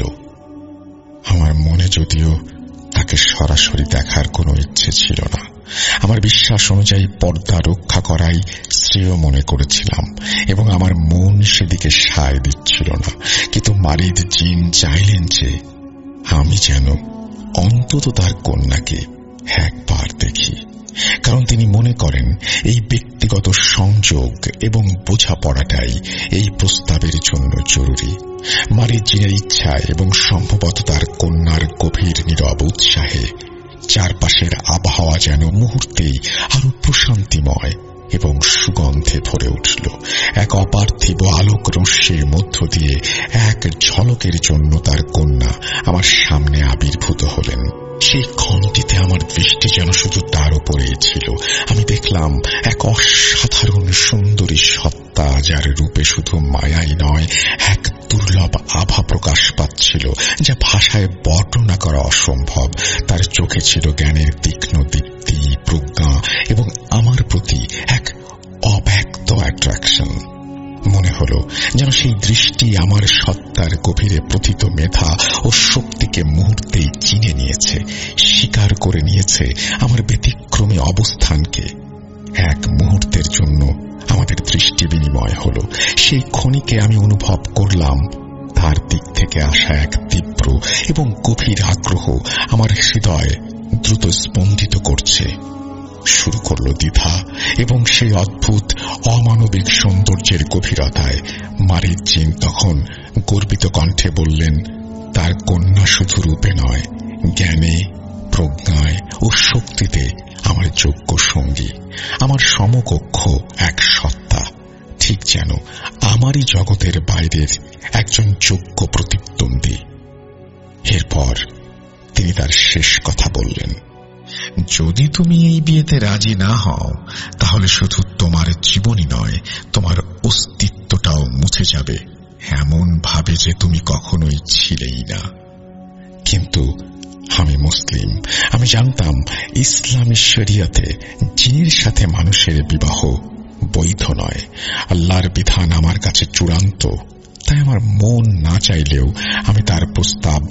আমার মনে যদিও তাকে সরাসরি দেখার কোনো ইচ্ছে ছিল না, আমার বিশ্বাস অনুযায়ী পর্দা রক্ষা করাই শ্রেয় মনে করেছিলাম এবং আমার মন সেদিকে সায় দিচ্ছিল না। কিন্তু মারিদ জিন চাইলেন যে আমি যেন অন্তত তার কন্যাকে একবার দেখি, কারণ তিনি মনে করেন এই ব্যক্তিগত সংযোগ এবং বোঝাপড়াটাই এই প্রস্তাবের জন্য জরুরি। মারিদ জিনের ইচ্ছা এবং সম্ভবত তার কন্যার গভীর নীরব উৎসাহে চারপাশের আবহাওয়া যেন মুহূর্তেই আরো প্রশান্তিময় এবং সুগন্ধে ভরে উঠল। এক অপার্থিব আলোক রশ্মির মধ্য দিয়ে এক ঝলকের জন্য তার কন্যা আমার সামনে আবির্ভূত হলেন। সেই ক্ষণটিতে আমার দৃষ্টি যেন শুধু তার উপরেই ছিল। আমি দেখলাম এক অসাধারণ সুন্দরী সত্তা, যার রূপে শুধু মায়াই নয়, এক দুর্লভ আভা প্রকাশ পাচ্ছিল যা ভাষায় বর্ণনা করা অসম্ভব। তার চোখে ছিল জ্ঞানের তীক্ষ্ণ দীপ্তি, প্রজ্ঞা এবং আমার প্রতি এক অব্যক্ত অ্যাট্রাকশন। মনে হলো যেন সেই দৃষ্টি আমার সত্তার গভীরে প্রথিত মেধা ও শক্তিকে মুহূর্তেই চিনে নিয়েছে, স্বীকার করে নিয়েছে আমার ব্যতিক্রমী অবস্থানকে। এক মুহূর্তের জন্য আমাদের দৃষ্টি বিনিময় হলো। সেই ক্ষণিকে আমি অনুভব করলাম তার দিক থেকে আসা এক তীব্র এবং গভীর আগ্রহ আমার হৃদয় দ্রুত স্পন্দিত করছে। শুরু করল দ্বিধা এবং সেই অদ্ভুত অমানবিক সৌন্দর্যের গভীরতায় মারিদ জিন তখন গর্বিত কণ্ঠে বললেন, তার কন্যা শুধু রূপে নয়, জ্ঞানে, প্রজ্ঞায় ও শক্তিতে আমার যোগ্য সঙ্গী, আমার সমকক্ষ এক সত্তা। ঠিক ঠিক যেন আমারই জগতের বাইরের একজন যোগ্য প্রতিদ্বন্দ্বী। এরপর তিনি তার শেষ কথা বললেন, যদি তুমি এই বিয়েতে রাজি না হও তাহলে শুধু তোমার জীবনই নয়, তোমার অস্তিত্বটাও মুছে যাবে, এমন ভাবে যে তুমি কখনোই ছিলেই না। কিন্তু আমি মুসলিম, আমি জানতাম ইসলামী শরিয়াতে জিনের সাথে মানুষের বিবাহ বৈধ নয়। আল্লাহর বিধান আমার কাছে চূড়ান্ত। তাই আমার মন না চাইলেও আমি তার প্রস্তাব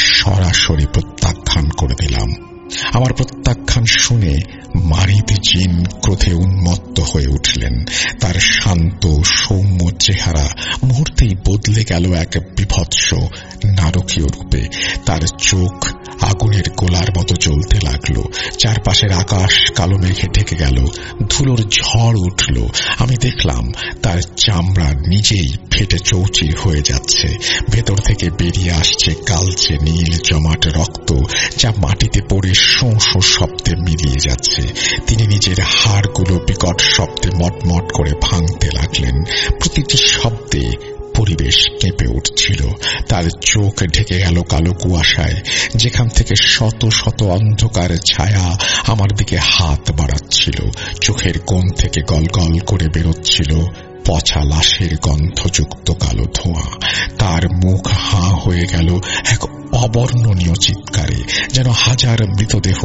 সরাসরি প্রত্যাখ্যান করে দিলাম। আমার প্রত্যাখ্যান শুনে মারিদ জিন ক্রোধে উন্মত্ত হয়ে উঠলেন। তার শান্ত সৌম্য চেহারা মুহূর্তেই বদলে গেল এক বিভৎস নারকীয় রূপে। তার চোখ আগুনের গোলার মতো জ্বলতে লাগলো। চারপাশের আকাশ কালো মেঘে ঢেকে গেল, ধুলোর ঝড় উঠল। আমি দেখলাম তার চামড়া নিজেই ফেটে চৌচির হয়ে যাচ্ছে। ভেতর থেকে বেরিয়ে আসছে কালচে নীল জমাট রক্ত, যা মাটিতে পড়ে শোঁ শোঁ শব্দে মিলিয়ে যাচ্ছে। তিনি নিজের হাড়গুলো বিকট শব্দে মটমট করে ভাঙতে লাগলেন। প্রতিটি শব্দে পরিবেশ কেঁপে উঠছিল। তার চোখ ঢেকে গেল কালো কুয়াশায়, যেখান থেকে শত শত অন্ধকার ছায়া আমার দিকে হাত বাড়াচ্ছিল। চোখের কোণ থেকে গলগল করে বেরোচ্ছিল পচা লাশের গন্ধযুক্ত কালো ধোঁয়া। তার মুখ হাঁ হয়ে গেল এক অবর্ণনীয় চিৎকারে, যেন হাজার মৃতদেহ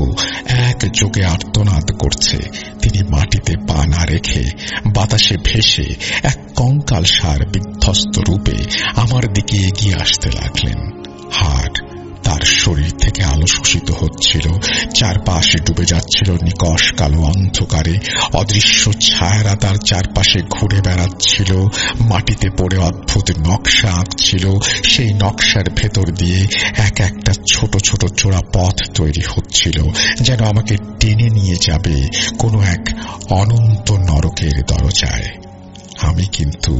একযোগে আর্তনাদ করছে। তিনি মাটিতে পা না রেখে বাতাসে ভেসে এক কঙ্কালসার বিধ্বস্ত রূপে আমার দিকে এগিয়ে আসতে লাগলেন। হাড় তার শরীর থেকে আলো শোষিত হচ্ছিল। চারপাশে ডুবে যাচ্ছিল নিকষ কালো অন্ধকারে। অদৃশ্য ছায়ারা তার চারপাশে ঘুরে বেড়াচ্ছিল, মাটিতে পড়ে অদ্ভুত নকশা আঁকছিল। সেই নকশার ভেতর দিয়ে এক একটা ছোট ছোট চোরা পথ তৈরি হচ্ছিল, যেন আমাকে টেনে নিয়ে যাবে কোনো এক অনন্ত নরকের দরজায়। আমি কিন্তু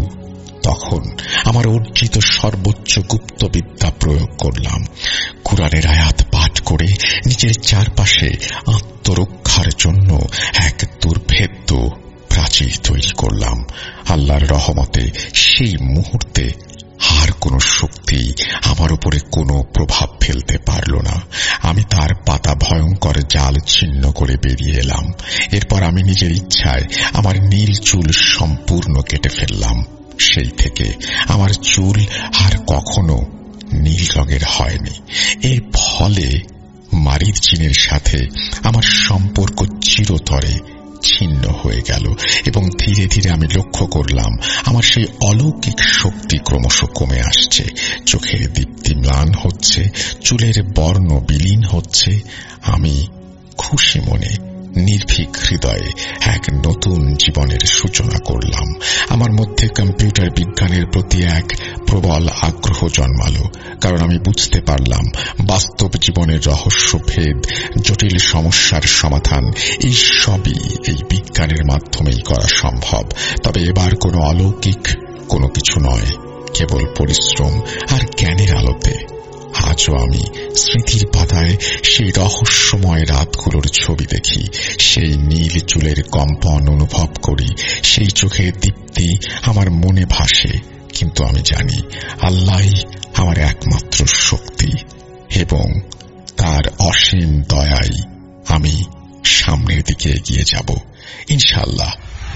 তখন আমার অর্জিত সর্বোচ্চ গুপ্তবিদ্যা প্রয়োগ করলাম। কুরআনের আয়াত পাঠ করে নিজের চারপাশে আত্মরক্ষার জন্য এক দুর্ভেদ্য প্রাচীর তৈরি করলাম। আল্লাহর রহমতে সেই মুহূর্তে আর কোনো শক্তি আমার উপরে কোনো প্রভাব ফেলতে পারল না। আমি তার পাতা ভয়ঙ্কর জাল ছিন্ন করে বেরিয়ে এলাম। এরপর আমি নিজের ইচ্ছায় আমার নীল চুল সম্পূর্ণ কেটে ফেললাম। সেই থেকে আমার চুল আর কখনো নীল রঙের হয়নি। এর ফলে মারিদ জিনের সাথে আমার সম্পর্ক চিরতরে ছিন্ন হয়ে গেল এবং ধীরে ধীরে আমি লক্ষ্য করলাম আমার সেই অলৌকিক শক্তি ক্রমশ কমে আসছে। চোখের দীপ্তি ম্লান হচ্ছে, চুলের বর্ণ বিলীন হচ্ছে। আমি খুশি মনে নির্ভীক হৃদয়ে এক নতুন জীবনের সূচনা করলাম। আমার মধ্যে কম্পিউটার বিজ্ঞানের প্রতি এক প্রবল আগ্রহ জন্মালো, কারণ আমি বুঝতে পারলাম বাস্তব জীবনের রহস্য ভেদ, জটিল সমস্যার সমাধান এই সবই এই বিজ্ঞানের মাধ্যমেই করা সম্ভব। তবে এবার কোনো অলৌকিক কোনো কিছু নয়, কেবল পরিশ্রম আর জ্ঞানের আলোতে। আজও আমি স্মৃতির পাতায় সেই রহস্যময় রাতগুলোর ছবি দেখি, সেই নীল চুলের কম্পন অনুভব করি, সেই চোখের দীপ্তি আমার মনে ভাসে। কিন্তু আমি জানি আল্লাহই আমার একমাত্র শক্তি এবং তার অসীম দয়ায় আমি সামনের দিকে এগিয়ে যাব ইনশাআল্লাহ।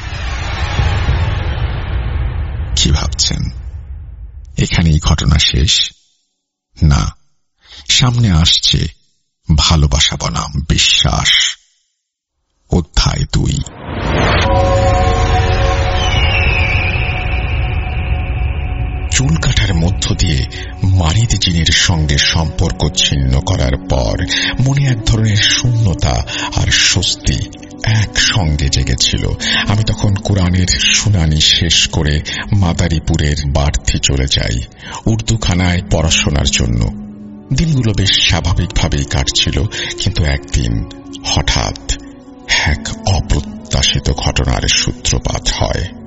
কি ভাবছেন এখানেই ঘটনা শেষ? না, সামনে আসছে ভালোবাসা বনাম বিশ্বাস, অধ্যায় 2। চুল কাটার মধ্য দিয়ে মারিদ জিনের সঙ্গে সম্পর্ক ছিন্ন করার পর মনে এক ধরনের শূন্যতা আর স্বস্তি একসঙ্গে জেগেছিল। আমি তখন কোরআনের শুনানি শেষ করে মাদারীপুরের বাড়তি চলে যাই উর্দুখানায় পড়াশোনার জন্য। দিনগুলো বেশ স্বাভাবিকভাবেই কাটছিল, কিন্তু একদিন হঠাৎ এক অপ্রত্যাশিত ঘটনার সূত্রপাত হয়।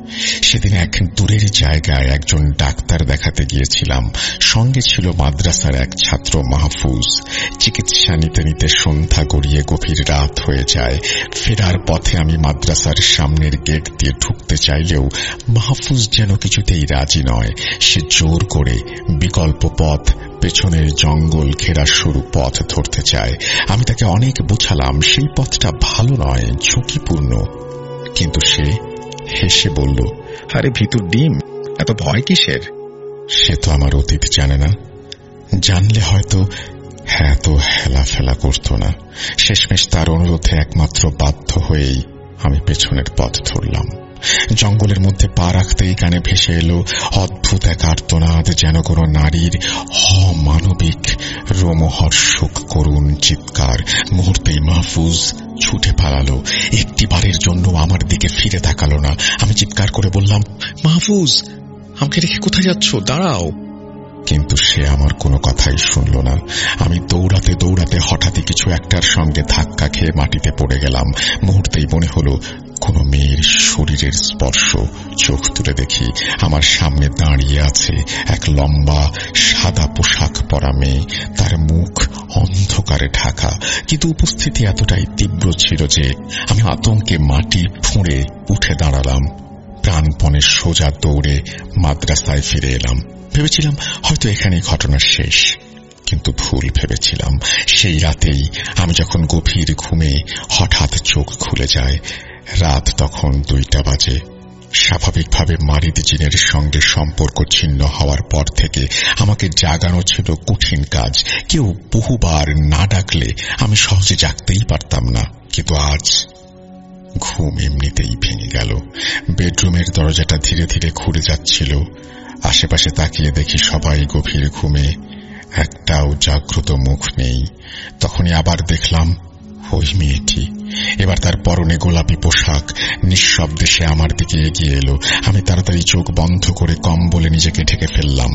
সেদিন এক দূরের জায়গায় একজন ডাক্তার দেখাতে গিয়েছিলাম। সঙ্গে ছিল মাদ্রাসার এক ছাত্র মাহফুজ। চিকিৎসা নিতে নিতে সন্ধ্যা গড়িয়ে গভীর রাত হয়ে যায়। ফেরার পথে আমি মাদ্রাসার সামনের গেট দিয়ে ঢুকতে চাইলেও মাহফুজ যেন কিছুতেই রাজি নয়। সে জোর করে বিকল্প পথ, পেছনের জঙ্গল ঘেরা সরু পথ ধরতে চায়। আমি তাকে অনেক বোঝালাম সেই পথটা ভালো নয়, ঝুঁকিপূর্ণ। কিন্তু সে হেসে বলল, আরে ভিতর ডিম, এত ভয় কিসের? সে তো আমার অতীত জানে না। জানলে হয়তো এত হেলাফেলা করত না। শেষমেশ তার অনুরোধে একমাত্র বাধ্য হয়েই আমি পেছনের পথ ধরলাম। জঙ্গলের মধ্যে পা রাখতেই কানে ভেসে এলো অদ্ভুত এক আর্তনাদ, যেন কোনো নারীর অমানবিক রোমহর্ষক করুণ চিৎকার। মুহূর্তেই মাহফুজ ছুটে পালালো। একটিবারের জন্য আমার দিকে ফিরে তাকালো না। আমি চিৎকার করে বললাম, মাহফুজ, আমাকে রেখে কোথায় যাচ্ছ? দাঁড়াও। কিন্তু সে আমার কোনো কথাই শুনল না। আমি দৌড়াতে দৌড়াতে হঠাৎই কিছু একটার সঙ্গে ধাক্কা খেয়ে মাটিতে পড়ে গেলাম। মুহূর্তেই মনে হলো কোনো মেয়ের শরীরের স্পর্শ। চোখ তুলে দেখি আমার সামনে দাঁড়িয়ে আছে এক লম্বা সাদা পোশাক পরা মেয়ে। তার মুখ অন্ধকারে ঢাকা, কিন্তু উপস্থিতি এতটাই তীব্র ছিল যে আমি আতঙ্কে মাটি ফুঁড়ে উঠে দাঁড়ালাম। প্রাণপণে সোজা দৌড়ে মাদ্রাসায় ফিরে এলাম। ভেবেছিলাম হয়তো এখানে ঘটনার শেষ, কিন্তু ভুল ভেবেছিলাম। সেই রাতেই আমি যখন গভীর ঘুমে হঠাৎ চোখ খুলে যায়, রাত তখন 2টা বাজে। স্বাভাবিকভাবে মারিদ জিনের সঙ্গে সম্পর্ক ছিন্ন হওয়ার পর থেকে আমাকে জাগানো ছিল কঠিন কাজ। কেউ বহুবার না ডাকলে আমি সহজে জাগতেই পারতাম না। কিন্তু আজ ঘুম এমনিতেই ভেঙে গেল। বেডরুমের দরজাটা ধীরে ধীরে খুলে যাচ্ছিল। আশেপাশে তাকিয়ে দেখি সবাই গভীর ঘুমে, একটাও জাগ্রত মুখ নেই। তখনই আবার দেখলাম ওই মেয়েটি। এবার তার পরনে গোলাপি পোশাক। নিঃশব্দে সে আমার দিকে এগিয়ে এলো। আমি তাড়াতাড়ি চোখ বন্ধ করে কম্বলে নিজেকে ঢেকে ফেললাম।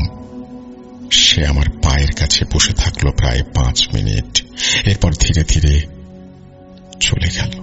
সে আমার পায়ের কাছে বসে থাকলো প্রায় 5 মিনিট। এরপর ধীরে ধীরে চলে গেল।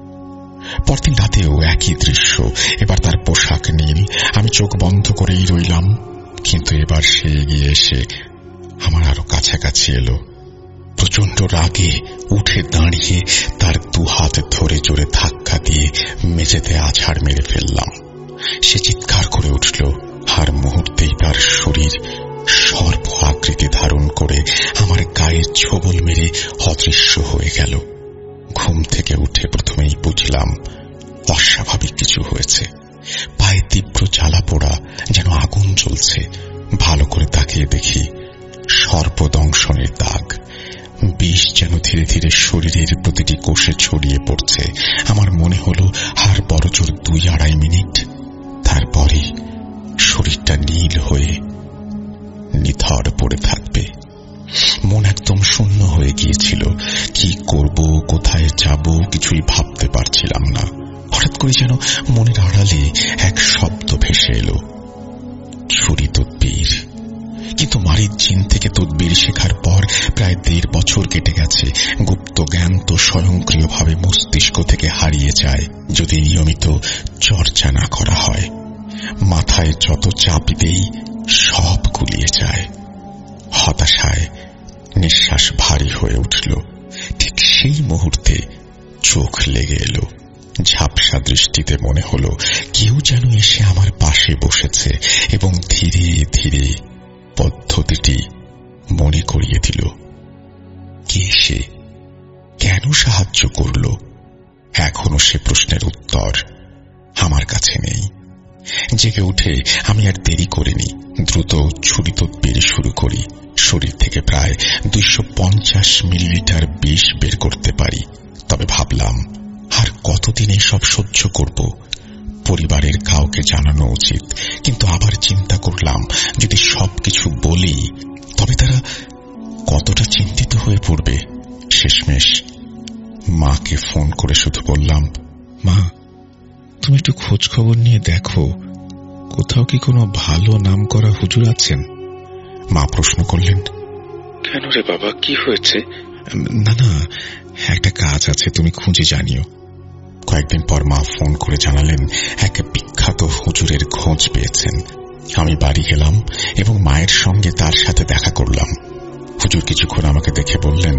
পরদিন রাতেও একই দৃশ্য। এবার তার পোশাক নীল। আমি চোখ বন্ধ করেই রইলাম। কিন্তু এবার সে এগিয়ে এসে আমার আরো কাছাকাছি এলো। প্রচন্ড রাগে উঠে দাঁড়িয়ে তার 2 হাত ধরে জোরে ধাক্কা দিয়ে মেঝেতে আছাড় মেরে ফেললাম। সে চিৎকার করে উঠল, আর মুহূর্তেই তার শরীর সর্প আকৃতি ধারণ করে আমার গায়ে ছোবল মেরে অদৃশ্য হয়ে গেল। ঘুম থেকে উঠে প্রথমেই বুঝলাম অস্বাভাবিক কিছু হয়েছে। পায়ে তীব্র জ্বালা পোড়া, যেন আগুন জ্বলছে। ভালো করে তাকিয়ে দেখি সর্পদংশনের দাগ। বিষ যেন ধীরে ধীরে শরীরের প্রতিটি কোষে ছড়িয়ে পড়ছে। আমার মনে হলো আর বড়জোর 2-2.5 মিনিট, তারপরে শরীরটা নীল হয়ে নিথর পড়ে থাকবে। মন একদম শূন্য হয়ে গিয়েছিল। কি করব, কোথায় যাব, কিছুই ভাবতে পারছিলাম না। হঠাৎ করে যেন মনের আড়ালে এক শব্দ ভেসে এলো, ছুরি তদবির। কিন্তু মারিদ জিন থেকে তদবির শেখার পর প্রায় 1.5 বছর কেটে গেছে। গুপ্ত জ্ঞান তো স্বয়ংক্রিয়ভাবে মস্তিষ্ক থেকে হারিয়ে যায় যদি নিয়মিত চর্চা না করা হয়। মাথায় যত চাপ দেই সব গুলিয়ে যায়। হতাশায় নিঃশ্বাস ভারী হয়ে উঠল। ঠিক সেই মুহূর্তে চোখ লেগে এলো। ঝাপসা দৃষ্টিতে মনে হলো কেউ যেন এসে আমার পাশে বসেছে এবং ধীরে ধীরে পদ্ধতিটি মনে করিয়ে দিল। কে সে? কেন সাহায্য করল? এখনো সে প্রশ্নের উত্তর আমার কাছে নেই। জেগে উঠে আমি আর দেরি করিনি। দ্রুত ছুরি তদবির শুরু করি। শরীর থেকে প্রায় 250 মিলিলিটার বিষ বের করতে পারি। তবে ভাবলাম আর কতদিন এইসব সহ্য করব? পরিবারের কাউকে জানানো উচিত। কিন্তু আবার চিন্তা করলাম যদি সবকিছু বলি তবে তারা কতটা চিন্তিত হয়ে পড়বে। শেষমেশ মাকে ফোন করে শুধু বললাম, মা, তুমি একটু খোঁজ খবর নিয়ে দেখো কোথাও কি কোনো ভালো নাম করা হুজুর আছেন। মা প্রশ্ন করলেন, কেন রে বাবা, কি হয়েছে? না না, একটা কাজ আছে, তুমি খুঁজে জানিও। কয়েকদিন পর মা ফোন করে জানালেন এক বিখ্যাত হুজুরের খোঁজ পেয়েছেন। আমি বাড়ি গেলাম এবং মায়ের সঙ্গে তার সাথে দেখা করলাম। হুজুর কিছুক্ষণ আমাকে দেখে বললেন,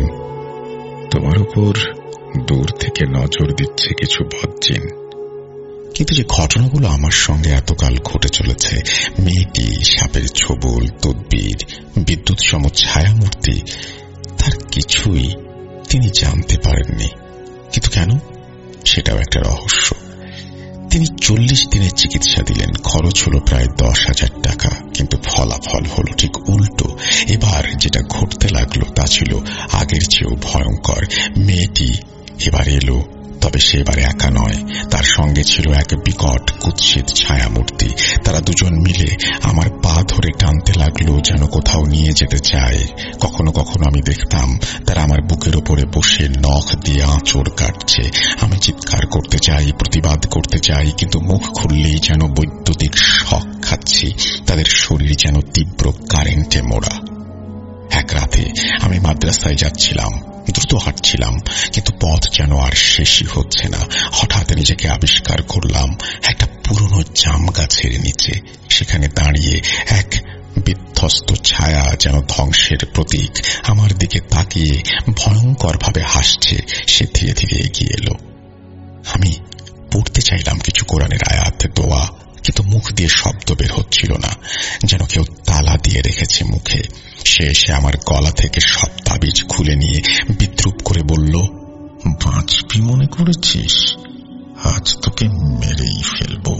তোমার উপর দূর থেকে নজর দিচ্ছে কিছু বদজিন। কিন্তু যে ঘটনাগুলো আমার সঙ্গে এতকাল ঘটে চলেছে, মেয়েটি, সাপের ছোবল, তদবির, বিদ্যুৎ সম ছায়ামূর্তি, তার কিছুই তিনি জানতে পারেননি। কিন্তু কেন, সেটাও একটা রহস্য। তিনি 40 দিনের চিকিৎসা দিলেন, খরচ হলো প্রায় 10,000 টাকা, কিন্তু ফলাফল হলো ঠিক উল্টো। এবার যেটা ঘটতে লাগলো তা ছিল আগের চেয়েও ভয়ঙ্কর। মেয়েটি এবার এলো, তবে সে এবারে একা নয়, তার সঙ্গে ছিল এক বিকট কুৎসিত ছায়ামূর্তি। তারা দুজন মিলে আমার পা ধরে টানতে লাগলো, যেন কোথাও নিয়ে যেতে চায়। কখনো কখনো আমি দেখতাম তারা আমার বুকের ওপরে বসে নখ দিয়ে আঁচড় কাটছে। আমি চিৎকার করতে চাই, প্রতিবাদ করতে চাই, কিন্তু মুখ খুললেই যেন বৈদ্যুতিক শক খাচ্ছি। তাদের শরীর যেন তীব্র কারেন্টে মোড়া। এক রাতে আমি মাদ্রাসায় যাচ্ছিলাম, দ্রুত হাঁটছিলাম, কিন্তু পথ যেন আর শেষই হচ্ছে না। হঠাৎ নিজেকে আবিষ্কার করলাম একটা পুরনো জাম গাছের নিচে। সেখানে দাঁড়িয়ে এক বিধ্বস্ত ছায়া, যেন ধ্বংসের প্রতীক, আমার দিকে তাকিয়ে ভয়ঙ্করভাবে হাসছে। সে ধীরে ধীরে এগিয়ে এলো। আমি পড়তে চাইলাম কিছু কোরআনের আয়াত, দোয়া, কিন্তু মুখ দিয়ে শব্দ বের হচ্ছিল না, যেন কেউ তালা দিয়ে রেখেছে মুখে। সে এসে আমার গলা থেকে সব তাবিজ খুলে নিয়ে বিদ্রুপ করে বলল, বাঁচবি মনে করেছিস? আজ তোকে মেরেই ফেলবো।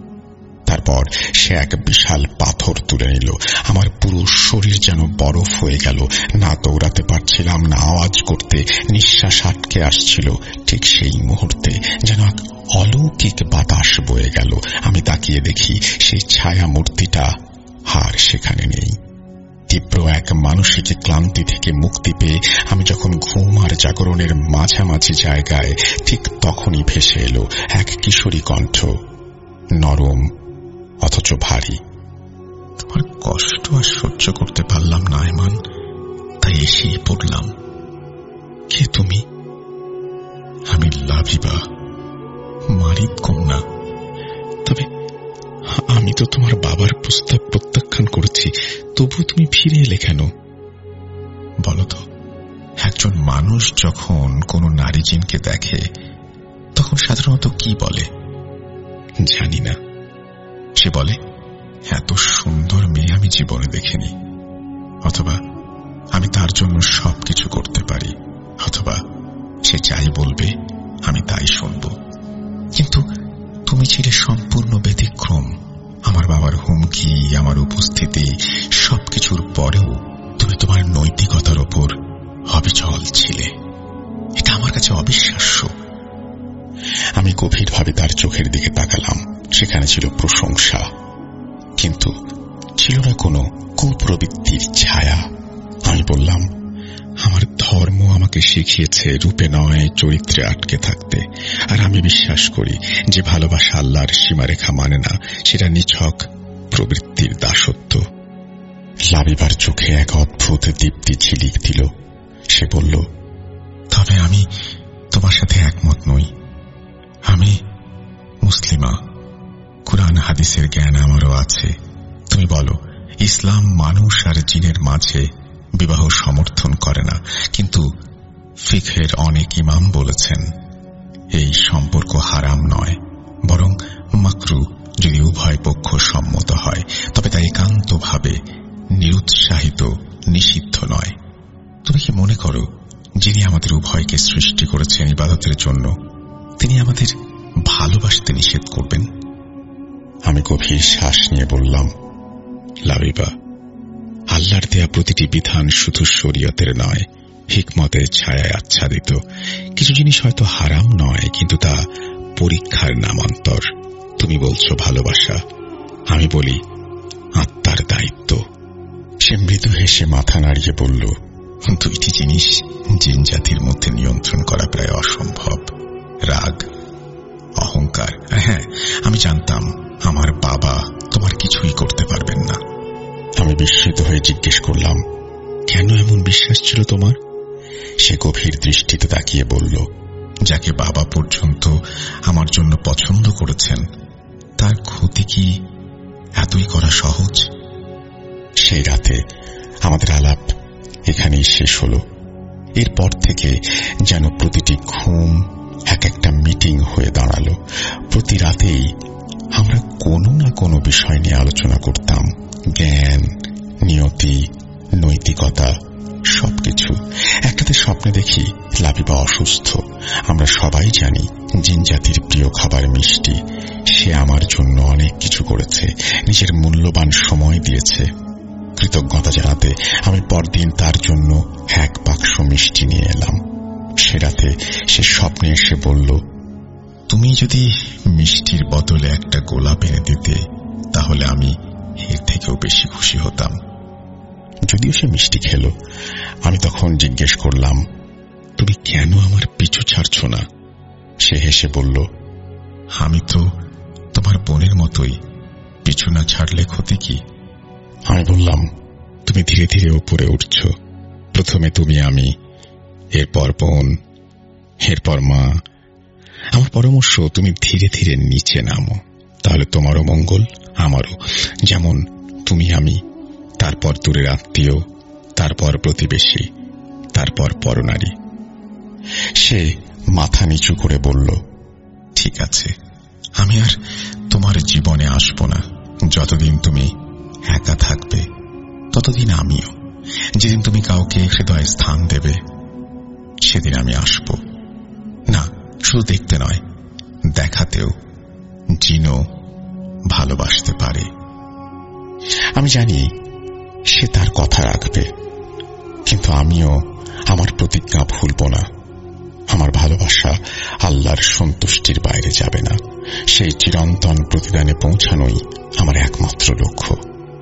তারপর সে এক বিশাল পাথর তুলে নিল। আমার পুরো শরীর যেন বরফ হয়ে গেল। না দৌড়াতে পারছিলাম, না আওয়াজ করতে, নিঃশ্বাস আটকে আসছিল। ঠিক সেই মুহূর্তে যেন এক অলৌকিক বাতাস বয়ে গেল। আমি তাকিয়ে দেখি সেই ছায়া মূর্তিটা আর সেখানে নেই। তীব্র এক মানসিক ক্লান্তি থেকে মুক্তি পেয়ে আমি যখন ঘুম আর জাগরণের মাঝামাঝি জায়গায়, ঠিক তখনই ভেসে এলো এক কিশোরী কণ্ঠ, নরম অথচ ভারী। তোমার কষ্ট আর সহ্য করতে পারলাম না আয়মান, তাই এসেই পড়লাম। কে তুমি? আমি লাবিবা, মারিদ কন্যা। তবে আমি তো তোমার বাবার প্রস্তাব প্রত্যাখ্যান করেছি, তবু তুমি ফিরে এলে কেন? বলো তো, একজন মানুষ যখন কোনো নারী জিনকে দেখে তখন সাধারণত কি বলে? জানি না। সে বলে, এত সুন্দর মেয়ে আমি জীবনে দেখিনি, অথবা আমি তার জন্য সবকিছু করতে পারি, অথবা সে যাই বলবে আমি তাই শুনব। কিন্তু তুমি ছিলে সম্পূর্ণ ব্যতিক্রম। আমার বাবার হুমকি, আমার উপস্থিতি, সবকিছুর পরেও তুমি তোমার নৈতিকতার ওপর অবিচল ছিলে। এটা আমার কাছে অবিশ্বাস্য। আমি গভীরভাবে তার চোখের দিকে তাকালাম। সেখানে ছিল প্রশংসা, কিন্তু ছিল না কোনো কুপ্রবৃত্তির ছায়া। আমি বললাম, আমার ধর্ম আমাকে শিখিয়েছে রূপে নয় চরিত্রে আটকে থাকতে, আর আমি বিশ্বাস করি যে ভালোবাসা আল্লাহর সীমারেখা মানে না, সেটা নিছক প্রবৃত্তির দাসত্ব। লাবিবার চোখে এক অদ্ভুত দীপ্তি ঝিলিক দিল। সে বলল, তবে আমি তোমার সাথে একমত নই। আমি মুসলিমা, কুরআন হাদিসের জ্ঞান আমারও আছে। তুমি বলো, ইসলাম মানুষ আর জিনের মাঝে বিবাহ সমর্থন করে না, কিন্তু ফিকহের অনেক ইমাম বলেছেন এই সম্পর্ক হারাম নয়, বরং মাকরু, যদি উভয় পক্ষ সম্মত হয়, তবে তা একান্তভাবে নিরুৎসাহিত, নিষিদ্ধ নয়। তুমি কি মনে করো যিনি আমাদের উভয়কে সৃষ্টি করেছেন ইবাদতের জন্য, তিনি আমাদের ভালোবাসতে নিষেধ করবেন? আমি গভীর শ্বাস নিয়ে বললাম, লাবিবা, আল্লাহর দেয়া প্রতিটি বিধান শুধু শরীয়তের নয়, হিকমতের ছায়ায় আচ্ছাদিত। কিছু জিনিস হয়তো হারাম নয়, কিন্তু তা পরীক্ষার নামান্তর। তুমি বলছো ভালোবাসা, আমি বলি আত্মার দায়িত্ব। সে মৃদু হেসে মাথা নাড়িয়ে বলল, দুইটি জিনিস জিন জাতির মধ্যে নিয়ন্ত্রণ করা প্রায় অসম্ভব, রাগ, অহংকার। হ্যাঁ, আমি জানতাম আমার বাবা তোমার কিছুই করতে পারবেন না। আমি বিস্মিত হয়ে জিজ্ঞেস করলাম, কেন এমন বিশ্বাস ছিল তোমার? সে গভীর দৃষ্টিতে তাকিয়ে বলল, যাকে বাবা পর্যন্ত আমার জন্য পছন্দ করেছেন, তার ক্ষতি কি এতই করা সহজ? সেই রাতে আমাদের আলাপ এখানেই শেষ হল। এরপর থেকে যেন প্রতিটি ঘুম এক একটা মিটিং হয়ে দাঁড়ালো। প্রতি রাতেই আমরা কোনো না কোনো বিষয় নিয়ে আলোচনা করতাম। জ্ঞান, নিয়তি, নৈতিকতা, সবকিছু। একটাতে স্বপ্নে দেখি লাবিবা অসুস্থ। আমরা সবাই জানি জিন জাতির প্রিয় খাবার মিষ্টি। সে আমার জন্য অনেক কিছু করেছে, নিজের মূল্যবান সময় দিয়েছে। কৃতজ্ঞতা জানাতে আমি পরদিন তার জন্য 1 বাক্স মিষ্টি নিয়ে এলাম। সে রাতে সে স্বপ্নে এসে বলল, তুমি যদি মিষ্টির বদলে একটা গোলাপ এনে দিতে, তাহলে আমি এর থেকেও বেশি খুশি হতাম। যদিও সে মিষ্টি খেল, আমি তখন জিজ্ঞেস করলাম, তুমি কেন আমার পিছু ছাড়ছ না? সে হেসে বলল, আমি তো তোমার বোনের মতোই, পিছু না ছাড়লে ক্ষতি কি? আমি বললাম, তুমি ধীরে ধীরে উপরে উঠছ। প্রথমে তুমি, আমি, এরপর বোন, এরপর মা। আমার পরামর্শ, তুমি ধীরে ধীরে নিচে নামো, তাহলে তোমারও মঙ্গল, আমারও। যেমন তুমি, আমি, তারপর দূরের আত্মীয়, তারপর প্রতিবেশী, তারপর পরনারী। সে মাথা নিচু করে বলল, ঠিক আছে, আমি আর তোমার জীবনে আসব না। যতদিন তুমি একা থাকবে ততদিন আমিও। যেদিন তুমি কাউকে হৃদয়ে স্থান দেবে, সেদিন আমি আসব। না, শুধু দেখতে নয়, দেখাতেও। জিনও ভালোবাসতে পারে। আমি জানি সে তার কথা রাখবে, কিন্তু আমিও আমার প্রতিজ্ঞা ভুলব না। আমার ভালোবাসা আল্লাহর সন্তুষ্টির বাইরে যাবে না। সেই চিরন্তন প্রতিদানে পৌঁছানোই আমার একমাত্র লক্ষ্য।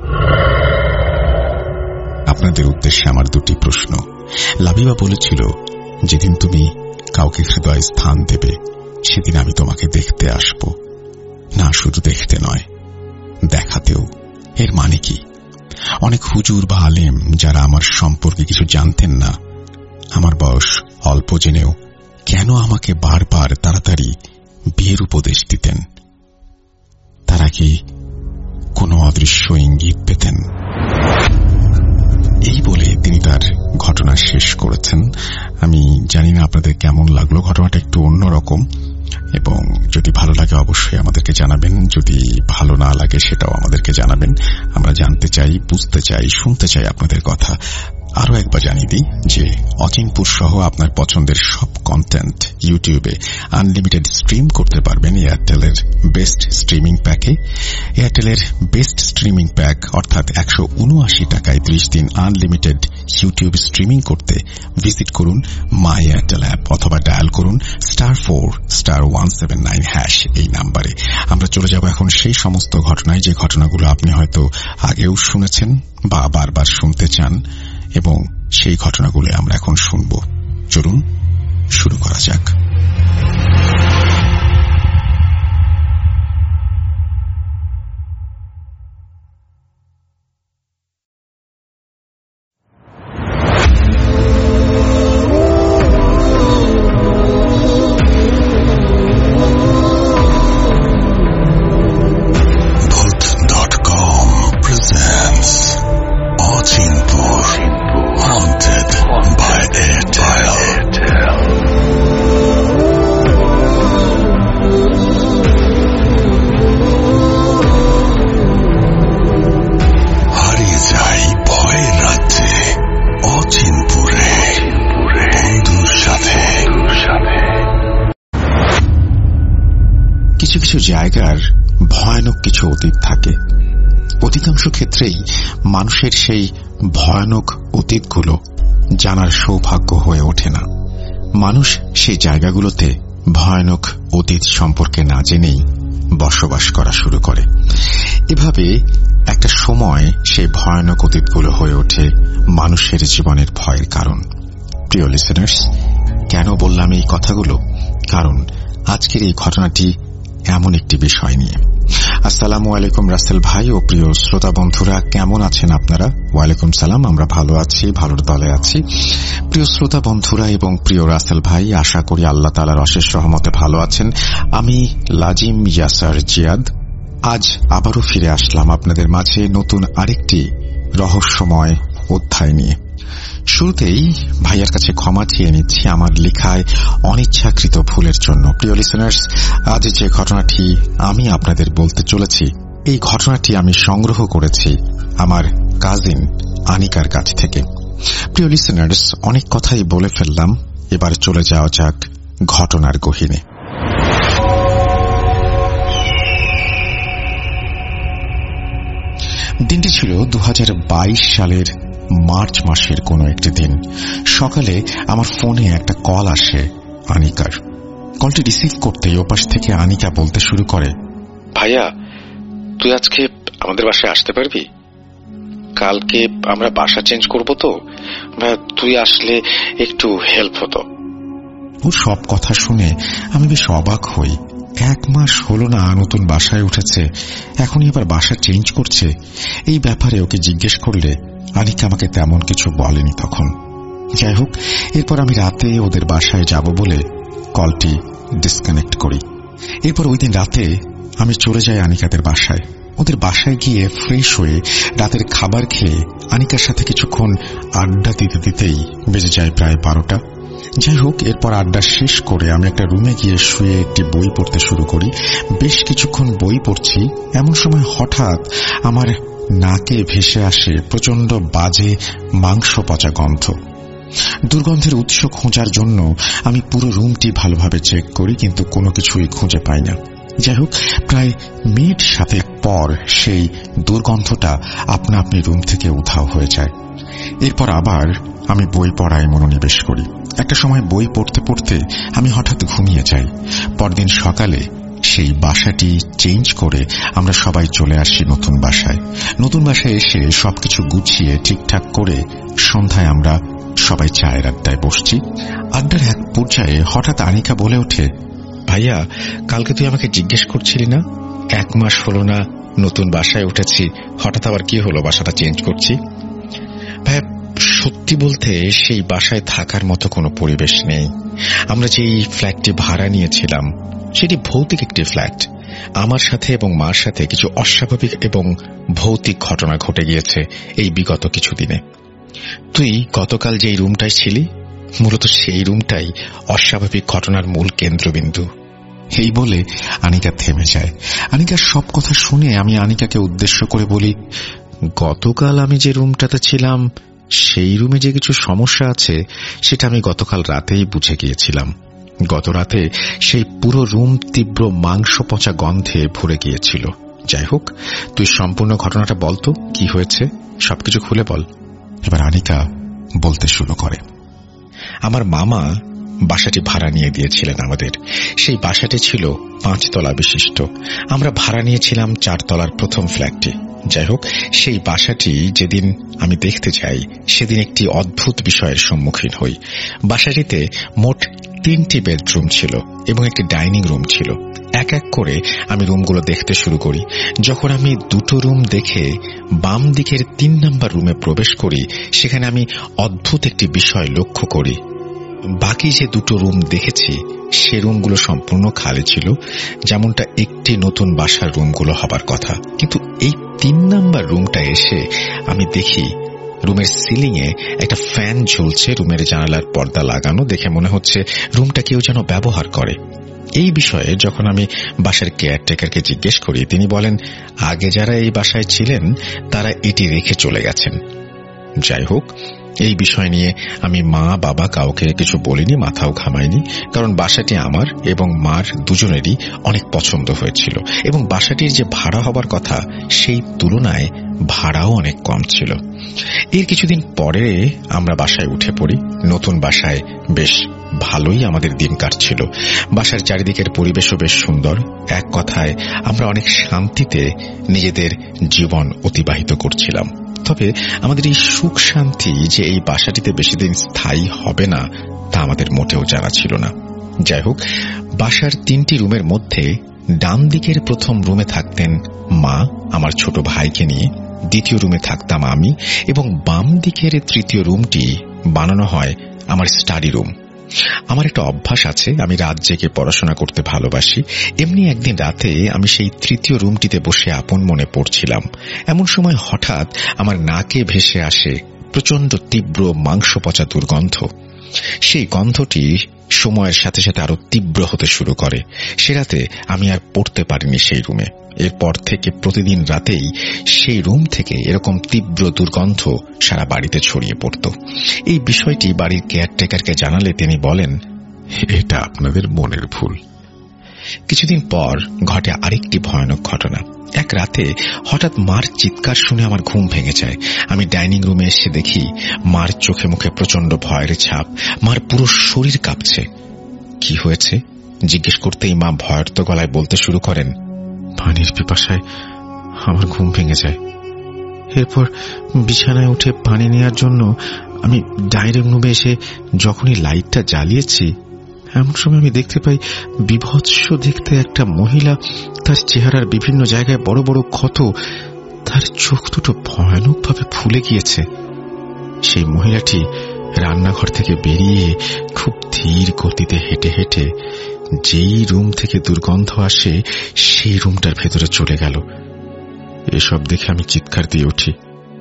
আপনাদের উদ্দেশ্যে আমার 2টি প্রশ্ন। লাবিবা বলেছিল, যেদিন তুমি কাউকে হৃদয়ে স্থান দেবে, সেদিন আমি তোমাকে দেখতে আসব। না, শুধু দেখতে নয়, দেখাতেও। এর মানে কি? অনেক হুজুর বা আলেম যারা আমার সম্পর্কে কিছু জানতেন না, আমার বয়স অল্প জেনেও কেন আমাকে বারবার তাড়াতাড়ি বিয়ের উপদেশ দিতেন? তারা কি কোনো অদৃশ্য ইঙ্গিত পেতেন? এই বলে তিনি তার ঘটনা শেষ করেছেন। আমি জানি না আপনাদের কেমন লাগলো। ঘটনাটা একটু অন্যরকম, এবং যদি ভালো লাগে অবশ্যই আমাদেরকে জানাবেন। যদি ভালো না লাগে সেটাও আমাদেরকে জানাবেন। আমরা জানতে চাই, বুঝতে চাই, শুনতে চাই আপনাদের কথা। আরো একবার জানিয়ে দিই যে অচিনপুর সহ আপনার পছন্দের সব কন্টেন্ট ইউটিউবে আনলিমিটেড স্ট্রিম করতে পারবেন এয়ারটেলের বেস্ট স্ট্রিমিং প্যাকে। এয়ারটেলের বেস্ট স্ট্রিমিং প্যাক অর্থাৎ 179 টাকায় 30 দিন আনলিমিটেড ইউটিউব স্ট্রিমিং করতে ভিজিট করুন মাই এয়ারটেল অ্যাপ, অথবা ডায়াল করুন *4*179# এই নাম্বারে। আমরা চলে যাব এখন সেই সমস্ত ঘটনায়, যে ঘটনাগুলো আপনি হয়তো আগেও শুনেছেন বা বারবার শুনতে চান, এবং সেই ঘটনাগুলো আমরা এখন শুনব। চলুন শুরু করা যাক। কিছু কিছু জায়গার ভয়ানক কিছু অতীত থাকে। অধিকাংশ ক্ষেত্রেই মানুষের সেই ভয়ানক অতীতগুলো জানার সৌভাগ্য হয়ে ওঠে না। মানুষ সেই জায়গাগুলোতে ভয়ানক অতীত সম্পর্কে না জেনেই বসবাস করা শুরু করে। এভাবে একটা সময় সেই ভয়ানক অতীতগুলো হয়ে ওঠে মানুষের জীবনের ভয়ের কারণ। প্রিয় লিসেনার্স, কেন বললাম এই কথাগুলো? কারণ আজকের এই ঘটনাটি এমন একটি বিষয় নিয়ে। আসসালামু আলাইকুম রাসেল ভাই ও প্রিয় শ্রোতা বন্ধুরা, কেমন আছেন আপনারা? ওয়ালাইকুম সালাম, আমরা ভালো আছি, ভালোর দলে আছি। প্রিয় শ্রোতা বন্ধুরা এবং প্রিয় রাসেল ভাই, আশা করি আল্লাহ তাআলার অশেষ রহমতে ভালো আছেন। আমি লাজিম ইয়াসার জিয়াদ আজ আবারও ফিরে আসলাম আপনাদের মাঝে নতুন আরেকটি রহস্যময় অধ্যায় নিয়ে। শুরুতেই ভাইয়ার কাছে ক্ষমা চেয়ে নিচ্ছি আমার লেখায় অনিচ্ছাকৃত ভুলের জন্য। প্রিয় লিসেনার্স, আজ যে ঘটনাটি আমি আপনাদের বলতে চলেছি, এই ঘটনাটি আমি সংগ্রহ করেছি আমার কাজিন আনিকার কাছ থেকে। প্রিয় লিসেনার্স, অনেক কথাই বলে ফেললাম, এবার চলে যাওয়া যাক ঘটনার গহীনে। দিনটি ছিল 2022 সালের মার্চ মাসের কোনো একটি দিন। সকালে আমার ফোনে একটা কল আসে আনিকার। কলটি রিসিভ করতেই ওপাশ থেকে আনিকা বলতে শুরু করে, ভাইয়া, তুই আজকে আমাদের বাসায় আসতে পারবি? কালকে আমরা বাসা চেঞ্জ করব, তো ভাইয়া তুই আসলে একটু হেল্প হতো। ওর সব কথা শুনে আমি বেশ অবাক হই। 1 মাস হলো না নতুন বাসায় উঠেছে, এখনই এবার বাসা চেঞ্জ করছে। এই ব্যাপারে ওকে জিজ্ঞেস করলে আনিকা আমাকে তেমন কিছু বলেনি তখন। যাই হোক, এরপর আমি রাতে ওদের বাসায় যাব বলে কলটি ডিসকানেক্ট করি। এরপর ওই দিন রাতে আমি চলে যাই আনিকাদের বাসায়। ওদের বাসায় গিয়ে ফ্রেশ হয়ে রাতের খাবার খেয়ে আনিকার সাথে কিছুক্ষণ আড্ডা দিতে দিতেই বেজে যায় প্রায় 12টা। যাই হোক, এরপর আড্ডা শেষ করে আমি একটা রুমে গিয়ে শুয়ে একটি বই পড়তে শুরু করি। বেশ কিছুক্ষণ বই পড়ছি, এমন সময় হঠাৎ আমার নাকে ভেসে আসে প্রচন্ড বাজে মাংস পচা গন্ধ। দুর্গন্ধের উৎস খোঁজার জন্য আমি পুরো রুমটি ভালোভাবে চেক করি, কিন্তু কোনো কিছুই খুঁজে পাই না। যাই হোক, প্রায় মিনিট 7 পর সেই দুর্গন্ধটা আপনা আপনি রুম থেকে উধাও হয়ে যায়। এরপর আবার আমি বই পড়ায় মনোনিবেশ করি। একটা সময় বই পড়তে পড়তে আমি হঠাৎ ঘুমিয়ে যাই। পরদিন সকালে সেই বাসাটি চেঞ্জ করে আমরা সবাই চলে আসি নতুন বাসায়। নতুন বাসায় এসে সবকিছু গুছিয়ে ঠিকঠাক করে সন্ধ্যায় আমরা সবাই চায়ের আড্ডায় বসছি। আড্ডার এক পর্যায়ে হঠাৎ আনিকা বলে ওঠে, ভাইয়া, কালকে তুই আমাকে জিজ্ঞেস করছিলি না 1 মাস হলো না নতুন বাসায় উঠেছি, হঠাৎ আবার কি হলো বাসাটা চেঞ্জ করছি? ভাইয়া, সত্যি বলতে সেই বাসায় থাকার মতো কোনো পরিবেশ নেই। আমরা যে ফ্ল্যাটটি ভাড়া নিয়েছিলাম সেটি ভৌতিক একটি ফ্ল্যাট। আমার সাথে এবং মার সাথে কিছু অস্বাভাবিক এবং ভৌতিক ঘটনা ঘটে গিয়েছে এই বিগত কিছুদিনে। তুই গতকাল যে রুমটায় ছিলি, মূলত সেই রুমটাই অস্বাভাবিক ঘটনার মূল কেন্দ্রবিন্দু। এই বলে আনিকা থেমে যায়। আনিকার সব কথা শুনে আমি আনিকাকে উদ্দেশ্য করে বলি, গতকাল আমি যে রুমটাতে ছিলাম সেই রুমে যে কিছু সমস্যা আছে সেটা আমি গতকাল রাতেই বুঝে গিয়েছিলাম। গত রাতে সেই পুরো রুম তীব্র মাংস পচা গন্ধে ভরে গিয়েছিল। যাই হোক, তুই সম্পূর্ণ ঘটনাটা বলতো, কি হয়েছে, সবকিছু খুলে বল। এবার আনিকা বলতে শুরু করে, আমার মামা বাসাটি ভাড়া নিয়ে দিয়েছিলেন আমাদের। সেই বাসাটি ছিল 5 তলা বিশিষ্ট। আমরা ভাড়া নিয়েছিলাম 4 তলার প্রথম ফ্ল্যাটটি। যাই হোক, সেই বাসাটি যেদিন আমি দেখতে যাই সেদিন একটি অদ্ভুত বিষয়ের সম্মুখীন হই। বাসাটিতে মোট 3টি বেডরুম ছিল এবং একটি ডাইনিং রুম ছিল। এক এক করে আমি রুমগুলো দেখতে শুরু করি। যখন আমি 2টো রুম দেখে বাম দিকের 3 নম্বর রুমে প্রবেশ করি, সেখানে আমি অদ্ভুত একটি বিষয় লক্ষ্য করি। বাকি যে 2টো রুম দেখেছি সে রুমগুলো সম্পূর্ণ খালি ছিল, যেমনটা একটি নতুন বাসার রুমগুলো হবার কথা। কিন্তু এই 3 নম্বর রুমটা এসে আমি দেখি রুমের সিলিং এ একটা ফ্যান ঝুলছে, রুমের জানালার পর্দা লাগানো, দেখে মনে হচ্ছে রুমটা কেউ যেন ব্যবহার করে। এই বিষয়ে যখন আমি বাসার কেয়ারটেকারকে জিজ্ঞেস করি, তিনি বলেন আগে যারা এই বাসায় ছিলেন তারা এটি রেখে চলে গেছেন। যাই হোক, এই বিষয় নিয়ে আমি মা বাবা কাউকে কিছু বলিনি, মাথাও ঘামাইনি, কারণ বাসাটি আমার এবং মার দুজনেরই অনেক পছন্দ হয়েছিল এবং বাসাটির যে ভাড়া হবার কথা সেই তুলনায় ভাড়াও অনেক কম ছিল। এর কিছুদিন পরে আমরা বাসায় উঠে পড়ি। নতুন বাসায় বেশ ভালোই আমাদের দিন কাটছিল। বাসার চারিদিকের পরিবেশও বেশ সুন্দর। এক কথায় আমরা অনেক শান্তিতে নিজেদের জীবন অতিবাহিত করছিলাম। তবে আমাদের এই সুখ শান্তি যে এই বাসাটিতে বেশি দিন স্থায়ী হবে না তা আমাদের মোটেও জানা ছিল না। যাই হোক, বাসার 3টি রুমের মধ্যে ডান দিকের প্রথম রুমে থাকতেন মা আমার ছোট ভাইকে নিয়ে, দ্বিতীয় রুমে থাকতাম আমি, এবং বাম দিকের তৃতীয় রুমটি বানানো হয় আমার স্টাডি রুম। আমার একটা অভ্যাস আছে, আমি রাত জেগে পড়াশোনা করতে ভালোবাসি। এমনি একদিন রাতে আমি সেই তৃতীয় রুমটিতে বসে আপন মনে পড়ছিলাম। এমন সময় হঠাৎ আমার নাকে ভেসে আসে প্রচন্ড তীব্র মাংস পচা দুর্গন্ধ। সেই গন্ধটি সময়ের সাথে সাথে আরো তীব্র হতে শুরু করে। সে রাতে আমি আর পড়তে পারিনি সেই রুমে। এরপর থেকে প্রতিদিন রাতেই সেই রুম থেকে এরকম তীব্র দুর্গন্ধ সারা বাড়িতে ছড়িয়ে পড়ত। এই বিষয়টি বাড়ির কেয়ারটেকারকে জানালে তিনি বলেন, এটা আপনাদের মনের ভুল। কিছুদিন পর ঘটে আরেকটি ভয়ানক ঘটনা। এক রাতে হঠাৎ মার চিৎকার শুনে আমার ঘুম ভেঙে যায়। আমি ডাইনিং রুমে এসে দেখি মার চোখে মুখে প্রচন্ড ভয়ের ছাপ, মার পুরো শরীর কাঁপছে। কি হয়েছে জিজ্ঞেস করতেই মা ভয়ার্ত গলায় বলতে শুরু করেন, পানির পিপাসায় আমার ঘুম ভেঙে যায়। এরপর বিছানায় উঠে পানি নেওয়ার জন্য আমি ডাইনিং রুমে এসে যখনই লাইটটা জ্বালিয়েছি, এমন সময় আমি দেখতে পাই বিভৎস দেখতে একটা মহিলা, তার চেহারার বিভিন্ন জায়গায় বড় বড় ক্ষত, তার চোখ দুটো ভয়ানকভাবে ফুলে গিয়েছে। সেই মহিলাটি রান্নাঘর থেকে বেরিয়ে খুব ধীর গতিতে হেঁটে হেঁটে যেই রুম থেকে দুর্গন্ধ আসে সেই রুমটার ভেতরে চলে গেল। এসব দেখে আমি চিৎকার দিয়ে উঠি।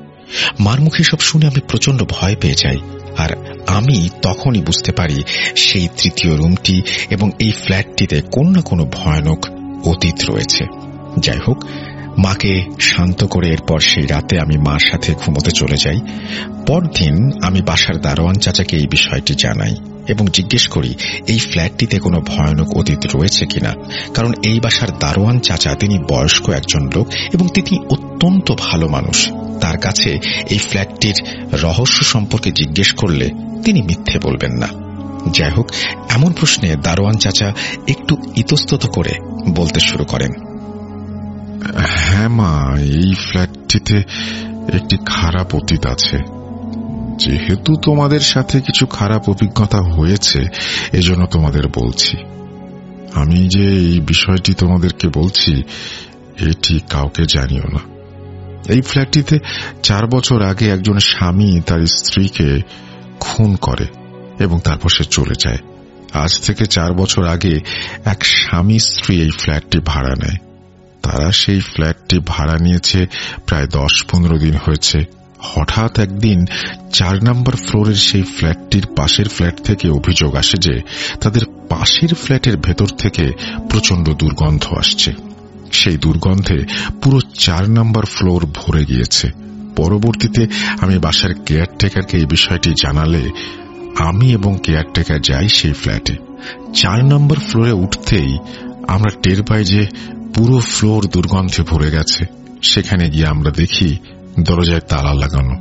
মার মুখে সব শুনে আমি প্রচন্ড ভয় পেয়ে যাই। আর আমি তখনই বুঝতে পারি সেই তৃতীয় রুমটি এবং এই ফ্ল্যাটটিতে কোনো না কোনো ভয়ানক অতীত রয়েছে। যাই হোক, মাকে শান্ত করে এরপর সেই রাতে আমি মার সাথে ঘুমোতে চলে যাই। পরদিন আমি বাসার দারোয়ান চাচাকে এই বিষয়টি জানাই এবং জিজ্ঞেস করি এই ফ্ল্যাটটিতে কোনো ভয়ানক অতীত রয়েছে কিনা। কারণ এই বাসার দারোয়ান চাচা তিনি বয়স্ক একজন লোক এবং তিনি অত্যন্ত ভালো মানুষ। তার কাছে এই ফ্ল্যাটটির রহস্য সম্পর্কে জিজ্ঞেস করলে তিনি মিথ্যে বলবেন না। যাই হোক, এমন প্রশ্নে দারোয়ান চাচা একটু ইতস্তত করে বলতে শুরু করেন, হ্যাঁ মা, এই ফ্ল্যাটটিতে একটি খারাপ অতীত আছে। যেহেতু তোমাদের সাথে কিছু খারাপ অভিজ্ঞতা হয়েছে, এজন্য তোমাদের বলছি। আমি যে এই বিষয়টি তোমাদেরকে বলছি এটি কাউকে জানিও না। এই ফ্ল্যাটটিতে 4 বছর আগে একজন স্বামী তার স্ত্রীকে খুন করে এবং তারপর সে চলে যায়। আজ থেকে 4 বছর আগে এক স্বামী স্ত্রী এই ফ্ল্যাটটি ভাড়া নেয়। তারা সেই ফ্ল্যাটটি ভাড়া নিয়েছে প্রায় 10-15 দিন হয়েছে। হঠাৎ একদিন 4 নম্বর ফ্লোরের সেই ফ্ল্যাটটির পাশের ফ্ল্যাট থেকে অভিযোগ আসে যে তাদের পাশের ফ্ল্যাটের ভেতর থেকে প্রচন্ড দুর্গন্ধ আসছে। সেই দুর্গন্ধে পুরো 4 নম্বর ফ্লোর ভরে গিয়েছে। পরবর্তীতে আমি বাসার কেয়ারটেকারকে এই বিষয়টি জানালে আমি এবং কেয়ারটেকার যাই সেই ফ্ল্যাটে। 4 নম্বর ফ্লোরে উঠতেই আমরা টের পাই যে পুরো ফ্লোর দুর্গন্ধে ভরে গেছে। সেখানে গিয়ে আমরা দেখি দরজায় তালা লাগানো।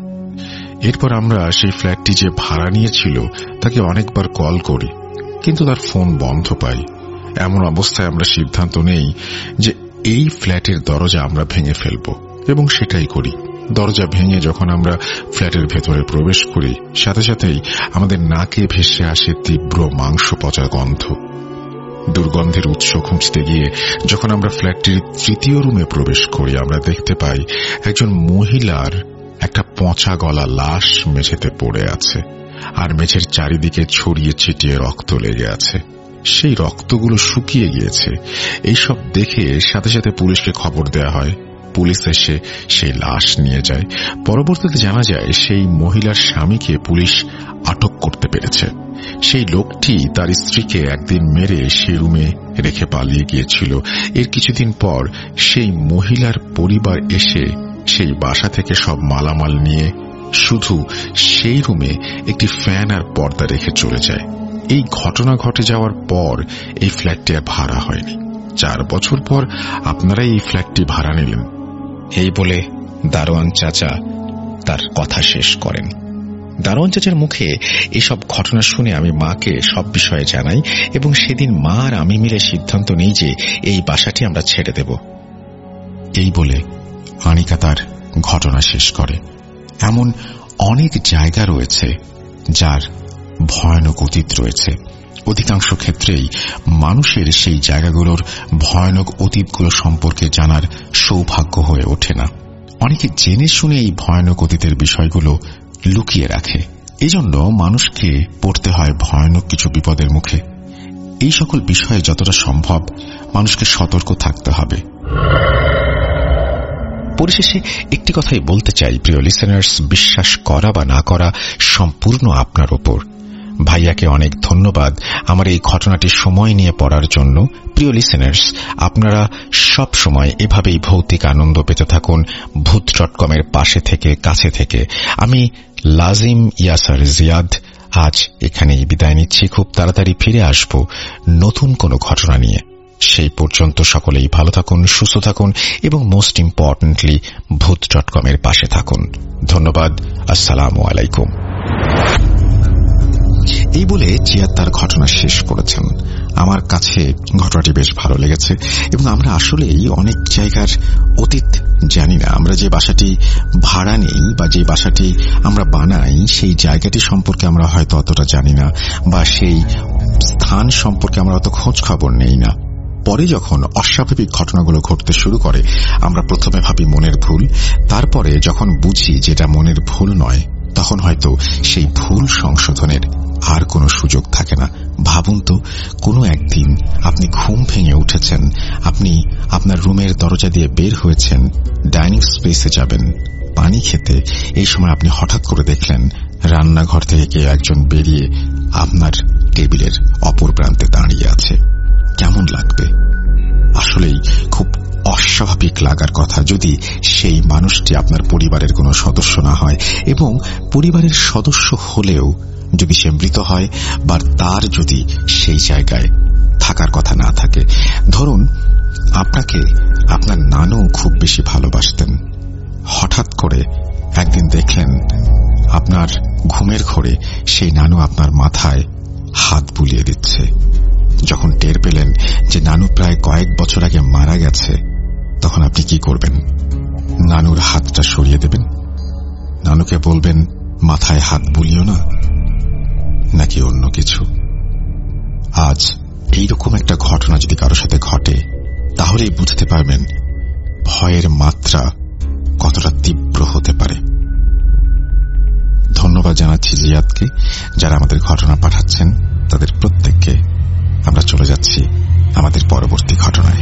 এরপর আমরা সেই ফ্ল্যাটটি যে ভাড়া নিয়েছিল তাকে অনেকবার কল করি, কিন্তু তার ফোন বন্ধ পাই। এমন অবস্থায় আমরা সিদ্ধান্ত নেই যে এই ফ্ল্যাটের দরজা আমরা ভেঙে ফেলব এবং সেটাই করি। দরজা ভেঙে যখন আমরা ফ্ল্যাটের ভেতরে প্রবেশ করি, সাথে সাথেই আমাদের নাকে ভেসে আসে তীব্র মাংস পচা গন্ধ। দুর্গন্ধের উৎস খুঁজতে গিয়ে যখন আমরা ফ্ল্যাটটির তৃতীয় রুমে প্রবেশ করি, আমরা দেখতে পাই একজন মহিলার একটা পচা গলা লাশ মেঝেতে পড়ে আছে, আর মেঝের চারিদিকে ছড়িয়ে ছিটিয়ে রক্ত লেগে আছে। সেই রক্তগুলো শুকিয়ে গিয়েছে। এইসব দেখে সাথে সাথে পুলিশকে খবর দেয়া হয়। পুলিশ এসে সেই লাশ নিয়ে যায়। পরবর্তীতে জানা যায় সেই মহিলার স্বামীকে পুলিশ আটক করতে পেরেছে। সেই লোকটি তার স্ত্রীকে একদিন মেরে সেই রুমে রেখে পালিয়ে গিয়েছিল। এর কিছুদিন পর সেই মহিলার পরিবার এসে সেই বাসা থেকে সব মালামাল নিয়ে শুধু সেই রুমে একটি ফ্যান আর পর্দা রেখে চলে যায়। এই ঘটনা ঘটে যাওয়ার পর এই ফ্ল্যাটটি আর ভাড়া হয়নি। 4 বছর পর আপনারা এই ফ্ল্যাটটি ভাড়া নিলেন। এই বলে দারোয়ান চাচা তার কথা শেষ করেন। দারোয়ান চাচার মুখে এসব ঘটনা শুনে আমি মাকে সব বিষয়ে জানাই এবং সেদিন মা আর আমি মিলে সিদ্ধান্ত নিই যে এই বাসাটি আমরা ছেড়ে দেব। এই বলে আনিকা তার ঘটনা শেষ করে। এমন অনেক জায়গা রয়েছে যার ভয়ানক অতীত রয়েছে। অধিকাংশ ক্ষেত্রেই মানুষের সেই জায়গাগুলোর ভয়ানক অতীতগুলো সম্পর্কে জানার সৌভাগ্য হয়ে ওঠে না। অনেকে জেনে শুনে এই ভয়ানক অতীতের বিষয়গুলো লুকিয়ে রাখে। এজন্য মানুষকে পড়তে হয় ভয়ানক কিছু বিপদের মুখে। এই সকল বিষয়ে যতটা সম্ভব মানুষকে সতর্ক থাকতে হবে। পরিশেষে একটি কথাই বলতে চাই, প্রিয় লিসেনার্স, বিশ্বাস করা বা না করা সম্পূর্ণ আপনার ওপর। ভাইয়াকে অনেক ধন্যবাদ আমার এই ঘটনাটি সময় নিয়ে পড়ার জন্য। প্রিয় লিসেনার্স, আপনারা সব সময় এভাবেই ভৌতিক আনন্দ পেতে থাকুন ভূত.com-এর পাশে থেকে, কাছে থেকে। আমি লাজিম ইয়াসার জিয়াদ আজ এখানেই বিদায় নিচ্ছি। খুব তাড়াতাড়ি ফিরে আসব নতুন কোনো ঘটনা নিয়ে। সেই পর্যন্ত সকলেই ভালো থাকুন, সুস্থ থাকুন এবং মোস্ট ইম্পর্টেন্টলি ভূত.com-এর পাশে থাকুন। ধন্যবাদ। আসসালামু আলাইকুম। এই বলে জিয়াদ তার ঘটনা শেষ করেছেন। আমার কাছে ঘটনাটি বেশ ভালো লেগেছে এবং আমরা আসলেই অনেক জায়গার অতীত জানি না। আমরা যে বাসাটি ভাড়া নেই বা যে বাসাটি আমরা বানাই সেই জায়গাটি সম্পর্কে আমরা হয়তো অতটা জানি না, বা সেই স্থান সম্পর্কে আমরা অত খোঁজ খবর নেই না। পরে যখন অস্বাভাবিক ঘটনাগুলো ঘটতে শুরু করে আমরা প্রথমে ভাবি মনের ভুল, তারপরে যখন বুঝি যেটা মনের ভুল নয় তখন হয়তো সেই ভুল সংশোধনের আর কোনো সুযোগ থাকে না। ভাবুন তো, কোনো একদিন আপনি ঘুম ভেঙে উঠেছেন, আপনি আপনার রুমের দরজা দিয়ে বের হয়েছেন, ডাইনিং স্পেসে যাবেন পানি খেতে। এই সময় আপনি হঠাৎ করে দেখলেন রান্নাঘর থেকে কেউ একজন বেরিয়ে আপনার টেবিলের অপর প্রান্তে দাঁড়িয়ে আছে। কেমন লাগবে? আসলেই খুব অস্বাভাবিক লাগার কথা যদি সেই মানুষটি আপনার পরিবারের কোনো সদস্য না হয়, এবং পরিবারের সদস্য হলেও যদি সে মৃত হয় বা তার যদি সেই জায়গায় থাকার কথা না থাকে। ধরুন আপনাকে আপনার নানু খুব বেশি ভালোবাসতেন, হঠাৎ করে একদিন দেখলেন আপনার ঘুমের ঘোরে সেই নানু আপনার মাথায় হাত বুলিয়ে দিচ্ছে। যখন টের পেলেন যে নানু প্রায় কয়েক বছর আগে মারা গেছে, তখন আপনি কি করবেন? নানুর হাতটা সরিয়ে দেবেন? নানুকে বলবেন মাথায় হাত বুলিও না, নাকি অন্য কিছু? আজ এইরকম একটা ঘটনা যদি কারো সাথে ঘটে, তাহলেই বুঝতে পারবেন ভয়ের মাত্রা কতটা তীব্র হতে পারে। ধন্যবাদ জানাচ্ছি জিয়াদকে, যারা আমাদের ঘটনা পাঠাচ্ছেন তাদের প্রত্যেককে। আমরা চলে যাচ্ছি আমাদের পরবর্তী ঘটনায়।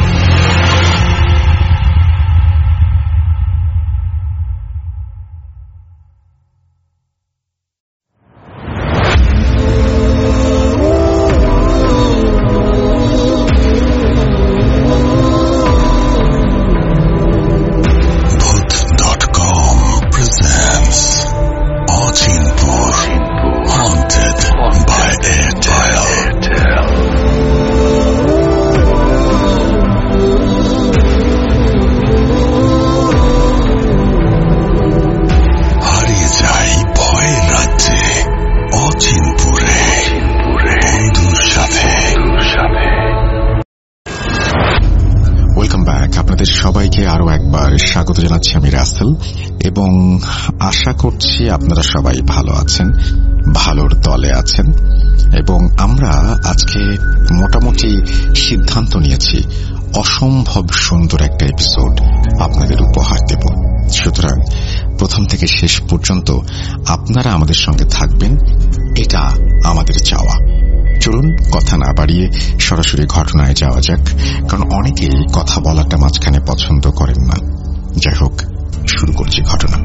সবাইকে আরো একবার স্বাগত জানাচ্ছি। আমি রাসেল, এবং আশা করছি আপনারা সবাই ভালো আছেন, ভালোর দলে আছেন। এবং আমরা আজকে মোটামুটি সিদ্ধান্ত নিয়েছি অসম্ভব সুন্দর একটা এপিসোড আপনাদের উপহার দেব। সুতরাং প্রথম থেকে শেষ পর্যন্ত আপনারা আমাদের সঙ্গে থাকবেন, এটা আমাদের চাওয়া। চলুন কথা না বাড়িয়ে সরাসরি ঘটনায় যাওয়া যাক, কারণ অনেকেই কথা বলাটা মাঝখানে পছন্দ করেন না। যাই হোক, শুরু করছি ঘটনা।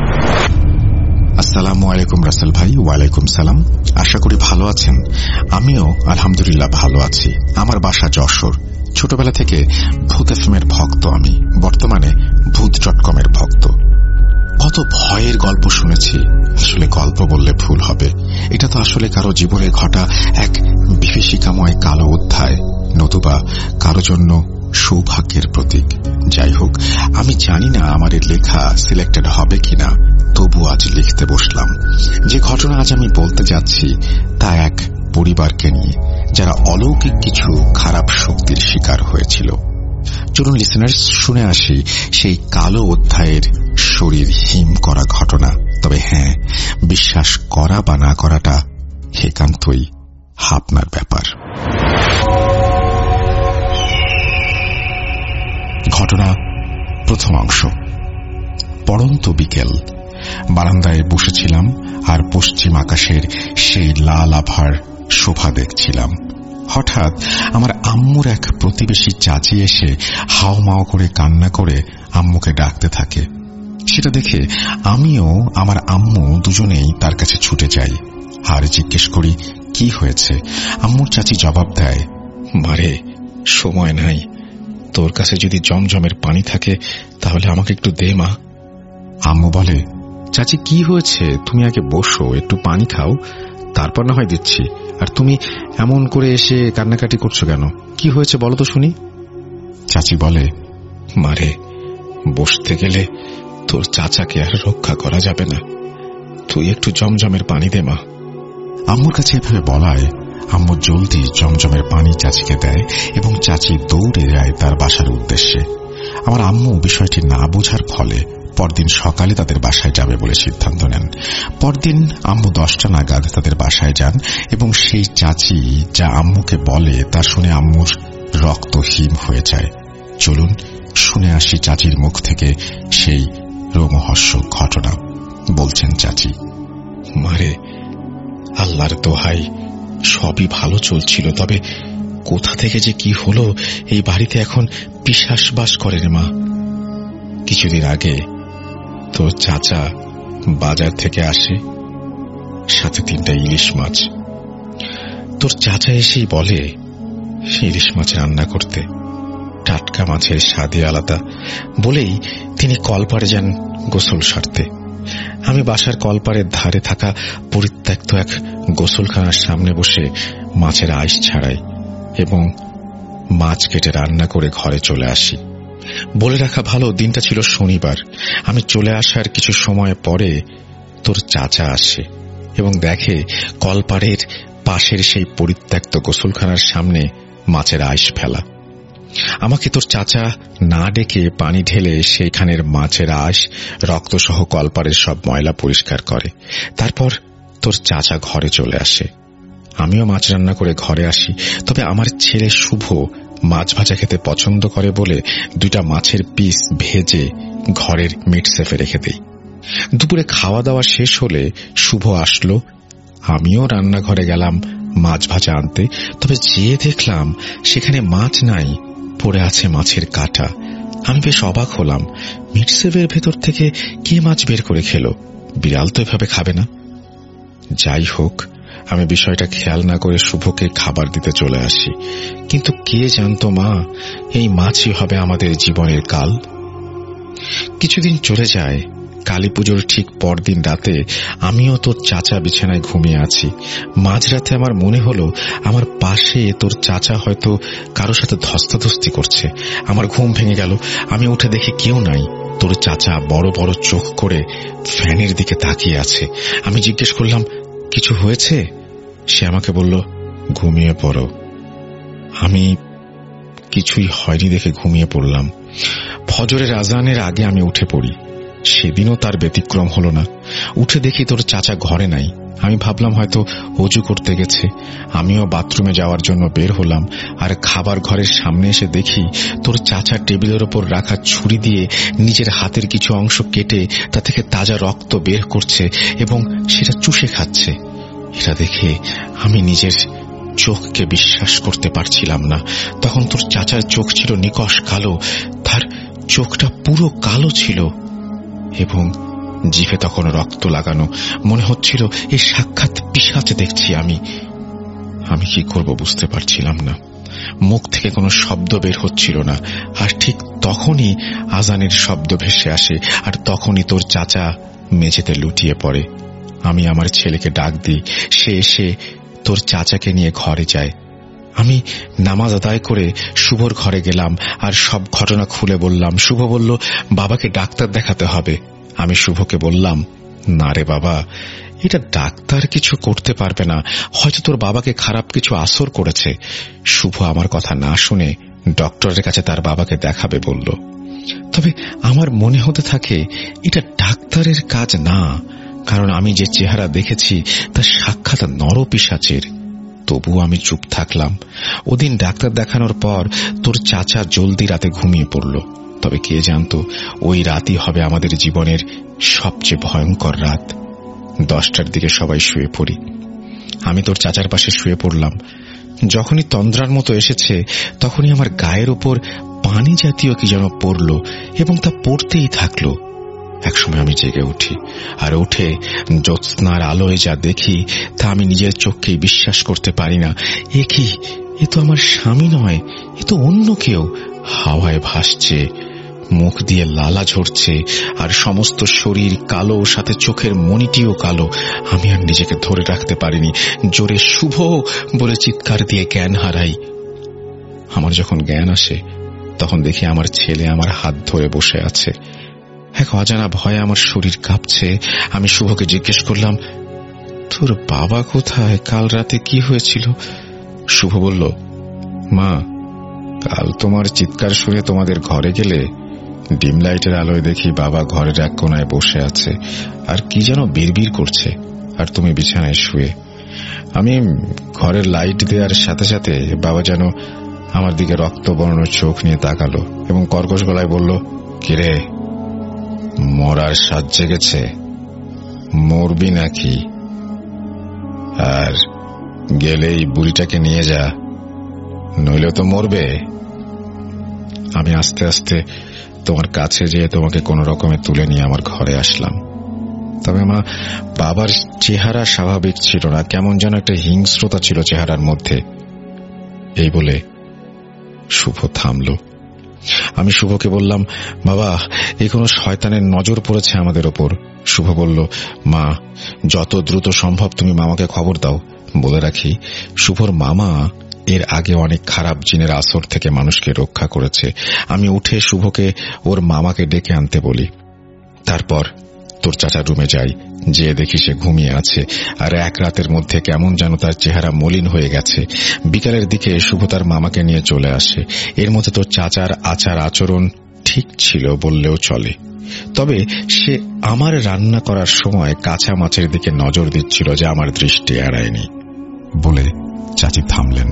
আসসালামু আলাইকুম রাসেল ভাই। ওয়ালাইকুম সালাম। আশা করি ভালো আছেন। আমিও আলহামদুলিল্লাহ ভালো আছি। আমার বাসা যশোর। ছোটবেলা থেকে ভূত এফএম-এর ভক্ত আমি, বর্তমানে ভূত.com-এর ভক্ত। কত ভয়ের গল্প শুনেছি, আসলে গল্প বললে ভুল হবে। এটা তো আসলে কারো জীবনে ঘটা এক বিভীষিকাময় কালো অধ্যায়, নতুবা কারো জন্য সৌভাগ্যের প্রতীক। যাই হোক, আমি জানি না আমার লেখা সিলেক্টেড হবে কিনা, তবু আজ লিখতে বসলাম। যে ঘটনা আজ আমি বলতে যাচ্ছি তা এক পরিবারকে নিয়ে, যারা অলৌকিক কিছু খারাপ শক্তির শিকার হয়েছিল। চলুন লিসেনার্স, শুনে আসি সেই কালো অধ্যায়ের শরীর হিম করা ঘটনা। তবে হ্যাঁ, বিশ্বাস করা বা না করাটা একান্তই ভাবনার ব্যাপার। ঘটনা প্রথম অংশ। পড়ন্ত বিকেল, বারান্দায় বসেছিলাম আর পশ্চিম আকাশের সেই লাল আভার শোভা দেখছিলাম। হঠাৎ আমার আম্মুর এক প্রতিবেশী চাচি এসে হাওমাও করে কান্না করে আম্মুকে ডাকতে থাকে। সেটা দেখে আমিও আমার আম্মু দুজনেই তার কাছে ছুটে যাই আর জিজ্ঞেস করি কি হয়েছে। আম্মুর চাচি জবাব দেয়, মারে সময় নাই, তোর কাছে যদি জমজমের পানি থাকে তাহলে আমাকে একটু দে মা। আম্মু বলে, চাচি কি হয়েছে, তুমি আগে বসো, একটু পানি খাও, তারপর না হয় দিচ্ছি। আর তুমি এমন করে এসে কান্নাকাটি করছো কেন, কি হয়েছে বলো তো শুনি। চাচি বলে, মারে বসতে গেলে তোর চাচাকে আর রক্ষা করা যাবে না, তুই একটু জমজমের পানি দে মা। আম্মুর কাছে এভাবে বলায় আম্মু জলদি জমজমের পানি চাচিকে দেয় এবং চাচি দৌড়ে যায় তার বাসার উদ্দেশ্যে। আমার আম্মু বিষয়টি না বোঝার ফলে পরদিন সকালে তাদের বাসায় যাবে বলে সিদ্ধান্ত নেন। পরদিন আম্মু 10টা নাগাদ তাদের বাসায় যান এবং সেই চাচি যা আম্মুকে বলে তা শুনে আম্মুর রক্ত হিম হয়ে যায়। চলুন শুনে আসি চাচির মুখ থেকে সেই রোমহর্ষক ঘটনা। বলছেন চাচি, মারে আল্লাহর দোহাই, সবই ভালো চলছিল, তবে কোথা থেকে যে কি হলো, এই বাড়িতে এখন পিশাচ বাস করে রে মা। কিছুদিন আগে তোর চাচা বাজার থেকে আসে, সাথে 3টা ইলিশ মাছ। তোর চাচা এসেই বলে ইলিশ মাছ রান্না করতে, টাটকা মাছের স্বাদই আলাদা, বলেই তিনি কলপাড়ে যান গোসল সারতে। আমি বাসার কলপাড়ের ধারে থাকা পরিত্যক্ত এক গোসলখানার সামনে বসে মাছের আইস ছাড়াই এবং মাছ কেটে রান্না করে ঘরে চলে আসি। বলে রাখা ভালো, দিনটা ছিল শনিবার। আমি চলে আসার কিছু সময় পরে তোর চাচা আসে এবং দেখে কলপাড়ের পাশের সেই পরিত্যক্ত গোসলখানার সামনে মাছের আইস ফেলা। আমাকে তোর চাচা না ডেকে পানি ঢেলে সেইখানের মাছের আঁশ রক্তসহ কলপাড়ের সব ময়লা পরিষ্কার করে। তারপর তোর চাচা ঘরে চলে আসে। আমিও মাছ রান্না করে ঘরে আসি, তবে আমার ছেলে শুভ মাছ ভাজা খেতে পছন্দ করে বলে 2টা মাছের পিস ভেজে ঘরের মিট সেফে রেখে দেই। দুপুরে খাওয়া দাওয়া শেষ হলে শুভ আসলো, আমিও রান্নাঘরে গেলাম মাছ ভাজা আনতে। তবে যেয়ে দেখলাম সেখানে মাছ নাই, পড়ে আছে মাছের কাঁটা। আমি বেশ অবাক হলাম, মিটসেভের ভেতর থেকে কে মাছ বের করে খেলো? বিড়াল তো এভাবে খাবে না। যাই হোক, আমি বিষয়টা খেয়াল না করে শুভকে খাবার দিতে চলে আসি। কিন্তু কে জানতো মা, এই মাছই হবে আমাদের জীবনের কাল। কিছুদিন চলে যায়। কালী পুজোর ঠিক পরদিন রাতে আমিও তোর চাচা বিছানায় ঘুমিয়ে আছি। মাঝরাতে আমার মনে হলো আমার পাশে তোর চাচা হয়তো কারো সাথে ধস্তাধস্তি করছে। আমার ঘুম ভেঙে গেল। আমি উঠে দেখি কেউ নাই। তোর চাচা বড় বড় চোখ করে ফ্যানের দিকে তাকিয়ে আছে। আমি জিজ্ঞেস করলাম, কিছু হয়েছে? সে আমাকে বলল, ঘুমিয়ে পড়ো। আমি কিছুই হয়নি দেখে ঘুমিয়ে পড়লাম। ফজরের আজানের আগে আমি উঠে পড়ি। সেদিনও তার ব্যতিক্রম হলো না। উঠে দেখি তোর চাচা ঘরে নাই। আমি ভাবলাম হয়তো অজু করতে গেছে। আমিও বাথরুমে যাওয়ার জন্য বের হলাম, আর খাবার ঘরের সামনে এসে দেখি তোর চাচা টেবিলের ওপর রাখা ছুরি দিয়ে নিজের হাতের কিছু অংশ কেটে তা থেকে তাজা রক্ত বের করছে এবং সেটা চুষে খাচ্ছে। এটা দেখে আমি নিজের চোখকে বিশ্বাস করতে পারছিলাম না। তখন তোর চাচার চোখ ছিল নিকষ কালো, তার চোখটা পুরো কালো ছিল এবং জিভে তখন রক্ত লাগানো। মনে হচ্ছিল এই সাক্ষাৎ পিশাচ দেখছি আমি। কি করব বুঝতে পারছিলাম না। মুখ থেকে কোনো শব্দ বের হচ্ছিল না। আর ঠিক তখনই আজানের শব্দ ভেসে আসে, আর তখনই তোর চাচা মেঝেতে লুটিয়ে পড়ে। আমি আমার ছেলেকে ডাক দিই। সে এসে তোর চাচাকে নিয়ে ঘরে যায়। আমি নামাজ আদায় করে শুভর ঘরে গেলাম আর সব ঘটনা খুলে বললাম। শুভ বলল, বাবাকে ডাক্তার দেখাতে হবে। আমি শুভকে বললাম, না রে বাবা, এটা ডাক্তার কিছু করতে পারবে না, হয়তো তোর বাবাকে খারাপ কিছু আসর করেছে। শুভ আমার কথা না শুনে ডক্টরের কাছে তার বাবাকে দেখাবে বলল। তবে আমার মনে হতে থাকে এটা ডাক্তারের কাজ না, কারণ আমি যে চেহারা দেখেছি তা সাক্ষাৎ নরপিশাচের। তবুও আমি চুপ থাকলাম। ওদিন ডাক্তার দেখানোর পর তোর চাচা জলদি রাতে ঘুমিয়ে পড়ল। তবে কে জানতো ওই রাতই হবে আমাদের জীবনের সবচেয়ে ভয়ঙ্কর রাত। 10টার দিকে সবাই শুয়ে পড়ি। আমি তোর চাচার পাশে শুয়ে পড়লাম। যখনই তন্দ্রার মতো এসেছে তখনই আমার গায়ের ওপর পানি জাতীয় কি যেন পড়ল এবং তা পড়তেই থাকলো। একসময় আমি জেগে উঠি, আর উঠে জ্যোৎস্নার আলোয় যা দেখি তা আমি নিজের চোখকেই বিশ্বাস করতে পারি না। এ কি, এ তো আমার স্বামী নয়, এ তো অন্য কেউ। হাওয়ায় ভাসছে, মুখ দিয়ে লালা ঝরছে, আর সমস্ত শরীর কালো, সাথে চোখের মণিটিও কালো। আমি আর নিজেকে ধরে রাখতে পারিনি, জোরে শুভ বলে চিৎকার দিয়ে জ্ঞান হারাই। আমার যখন জ্ঞান আসে তখন দেখি আমার ছেলে আমার হাত ধরে বসে আছে। এক অজানা ভয়ে আমার শরীর কাঁপছে। আমি শুভকে জিজ্ঞেস করলাম, তোর বাবা কোথায়? কাল রাতে কি হয়েছিল? শুভ বলল, মা, কাল তোমার চিৎকার শুনে তোমাদের ঘরে গেলে ডিম লাইটের আলোয় দেখি বাবা ঘরের এক কোনায় বসে আছে আর কি যেন বিড়বিড় করছে, আর তুমি বিছানায় শুয়ে। আমি ঘরের লাইট দেওয়ার সাথে সাথে বাবা যেন আমার দিকে রক্তবর্ণ চোখ নিয়ে তাকালো এবং কর্কশ গলায় বলল, কিরে, মরার সাজ জেগেছে? মরবি নাকি? আর গেলেই বুড়িটাকে নিয়ে যা, নইলে তো মরবে। আমি আস্তে আস্তে তোমার কাছে যেয়ে তোমাকে কোন রকমে তুলে নিয়ে আমার ঘরে আসলাম। তবে মা, বাবার চেহারা স্বাভাবিক ছিল না, কেমন যেন একটা হিংস্রতা ছিল চেহারার মধ্যে। এই বলে শুভ থামল। আমি শুভকে বললাম, বাবা, এই কোনো শয়তানের নজর পড়েছে আমাদের ওপর। শুভ বলল, মা, যত দ্রুত সম্ভব তুমি মামাকে খবর দাও। বলে রাখি, শুভর মামা এর আগে অনেক খারাপ জিনের আসর থেকে মানুষকে রক্ষা করেছে। আমি উঠে শুভকে ওর মামাকে ডেকে আনতে বলি। তারপর তোর চাচার রুমে যাই, যে দেখি সে ঘুমিয়ে আছে, আর এক রাতের মধ্যে কেমন যেন তার চেহারা মলিন হয়ে গেছে। বিকালের দিকে শুভ তার মামাকে নিয়ে চলে আসে। এর মধ্যে তোর চাচার আচার আচরণ ঠিক ছিল বললেও চলে। তবে সে আমার রান্না করার সময় কাঁচা মাছের দিকে নজর দিচ্ছিল, যা আমার দৃষ্টি এড়ায়নি। বলে চাচি থামলেন।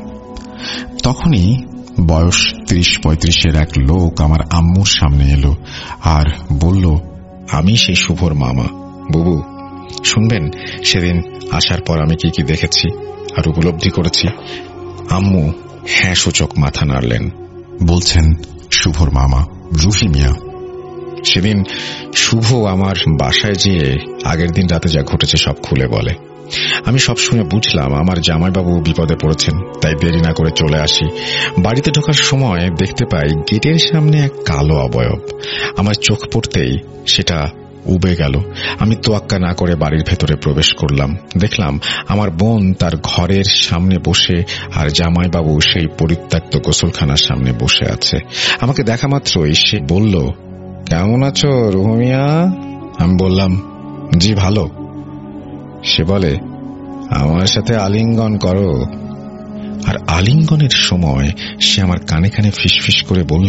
তখনই বয়স 30-35 এক লোক আমার আম্মুর সামনে এলো আর বলল, আমি সেই শুভর মামা। বুবু, শুনবেন সেদিন আসার পর আমি কি কি দেখেছি আর উপলব্ধি করেছি? আম্মু হ্যাঁ সূচক মাথা নাড়লেন। বলছেন শুভর মামা রুহি মিয়া। সেদিন শুভ আমার বাসায় যেয়ে আগের দিন রাতে যা ঘটেছে সব খুলে বলে। আমি সব শুনে বুঝলাম আমার জামাইবাবু বিপদে পড়েছেন, তাই দেরি না করে চলে আসি। বাড়িতে ঢোকার সময় দেখতে পাই গেটের সামনে এক কালো অবয়ব। আমার চোখ পড়তেই সেটা উবে গেল। আমি তোয়াক্কা না করে বাড়ির ভেতরে প্রবেশ করলাম। দেখলাম আমার বোন তার ঘরের সামনে বসে, আর জামাইবাবু সেই পরিত্যক্ত গোসলখানার সামনে বসে আছে। আমাকে দেখা মাত্রই সে বলল, কেমন আছো রুমিয়া? আমি বললাম, জি ভালো। সে বলে, আমার সাথে আলিঙ্গন করো। আর আলিঙ্গনের সময় সে আমার কানে কানে ফিসফিস করে বলল,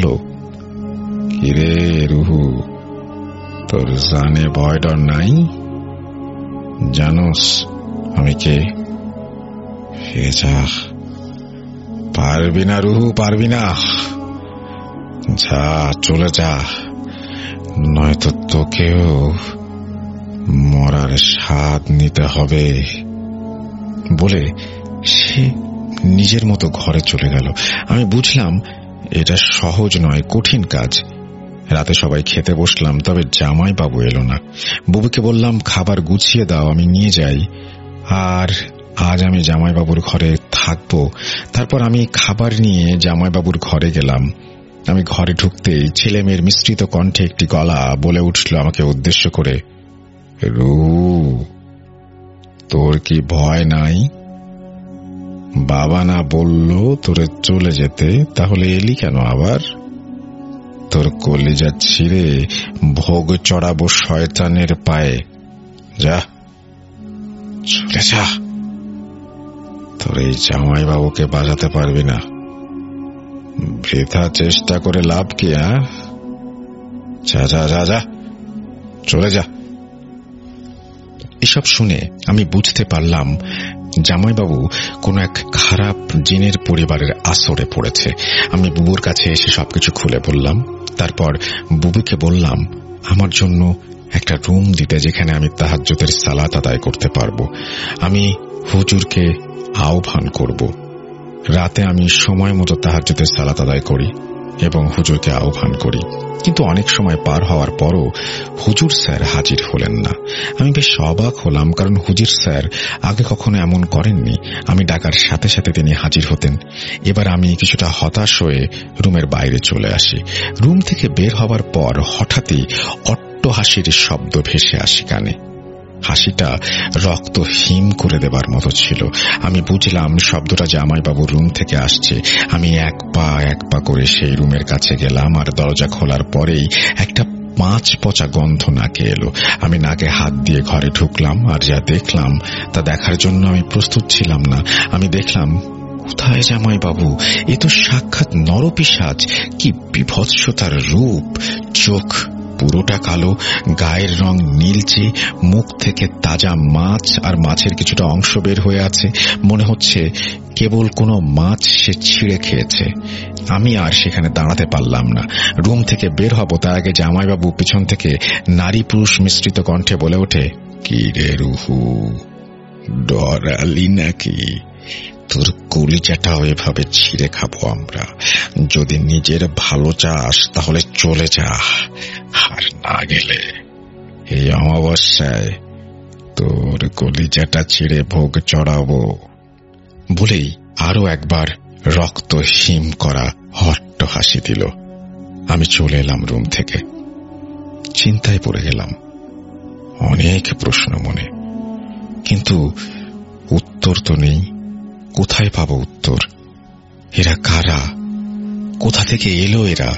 কিরে রুহু, তোর জানে ভয় ডর নাই? জানোস আমি কে? ফিরে যা। পারবি না রুহু, পারবি না। যা, চলে যা, নয়তো তোকেও মরার স্বাদ নিতে হবে। বলে সে নিজের মতো ঘরে চলে গেল। আমি বুঝলাম এটা সহজ নয়, কঠিন কাজ। রাতে সবাই খেতে বসলাম, তবে জামাইবাবু এলো না। বুবুকে বললাম, খাবার গুছিয়ে দাও, আমি নিয়ে যাই। আর আজ আমি জামাইবাবুর ঘরে থাকবো। তারপর আমি খাবার নিয়ে জামাইবাবুর ঘরে গেলাম। আমি ঘরে ঢুকতেই ছেলে মেয়ের মিশ্রিত কণ্ঠে একটি গলা বলে উঠল আমাকে উদ্দেশ্য করে, রু, তোর কি ভয় নাই? বাবা না বলল তোরে চলে যেতে, তাহলে এলি কেন আবার? তোর কলিজা ছিঁড়ে ভোগ চড়াবো শয়তানের পায়ে। যা, চলে যা। তোর এই জামাইবাবুকে বাজাতে পারবি না। বৃথা চেষ্টা করে লাভ কি? যা যা যা যা, চলে যা। এসব শুনে আমি বুঝতে পারলাম জামাইবাবু কোন এক খারাপ জিনের পরিবারের আসরে পড়েছে। আমি বুবুর কাছে এসে সবকিছু খুলে বললাম। তারপর বুবুকে বললাম আমার জন্য একটা রুম দিতে, যেখানে আমি তাহাজ্জুদের সালাত আদায় করতে পারবো। আমি হুজুরকে আহ্বান করব। রাতে আমি সময় মতো তাহাজ্জুদের সালাত আদায় করি এবং হুজুরকে আহ্বান করি, কিন্তু অনেক সময় পার হওয়ার পরও হুজুর স্যার হাজির হলেন না। আমি বেশ অবাক হলাম, কারণ হুজুর স্যার আগে কখনো এমন করেননি। আমি ডাকার সাথে সাথে তিনি হাজির হতেন। এবার আমি কিছুটা হতাশ হয়ে রুমের বাইরে চলে আসি। রুম থেকে বের হওয়ার পর হঠাৎই অট্টহাসির শব্দ ভেসে আসি কানে। হাসিটা রক্ত হিম করে দেবার মতো ছিল। আমি বুঝলাম শব্দটা জামাইবাবুর রুম থেকে আসছে। আমি এক পা করে সেই রুমের কাছে গেলাম, আর দরজা খোলার পরেই একটা মাছ পচা গন্ধ নাকে এলো। আমি নাকে হাত দিয়ে ঘরে ঢুকলাম, আর যা দেখলাম তা দেখার জন্য আমি প্রস্তুত ছিলাম না। আমি দেখলাম, কোথায় জামাইবাবু? এ তো সাক্ষাৎ নরপিশাচ। কি বিভৎসতার রূপ! চোখ পুরোটা কালো, গায়ের রং নীলচে, মুখ থেকে তাজা মাছ আর মাছের কিছুটা অংশ বের হয়ে আছে। মনে হচ্ছে কেবল কোনো মাছ সে ছিঁড়ে খেয়েছে। আমি আর সেখানে দাঁড়াতে পারলাম না। রুম থেকে বের হব তার আগে জামাইবাবু পিছন থেকে নারী পুরুষ মিশ্রিত কণ্ঠে বলে ওঠে, কি রে রুহু, ডরালি নাকি? তোর কলিজাটাও এভাবে ছিঁড়ে খাবো আমরা। যদি নিজের ভালো চাস তাহলে চলে যা, আর না গেলে এই অমাবস্যায় তোর কলিজাটা ছিঁড়ে ভোগ চড়াবো। বলেই আরো একবার রক্ত হিম করা হট্ট হাসি দিল। আমি চলে এলাম রুম থেকে। চিন্তায় পড়ে গেলাম। অনেক প্রশ্ন মনে, কিন্তু উত্তর তো নেই। কোথায় পাবো উত্তর? এরা কারা? কোথা থেকে এলো এরা?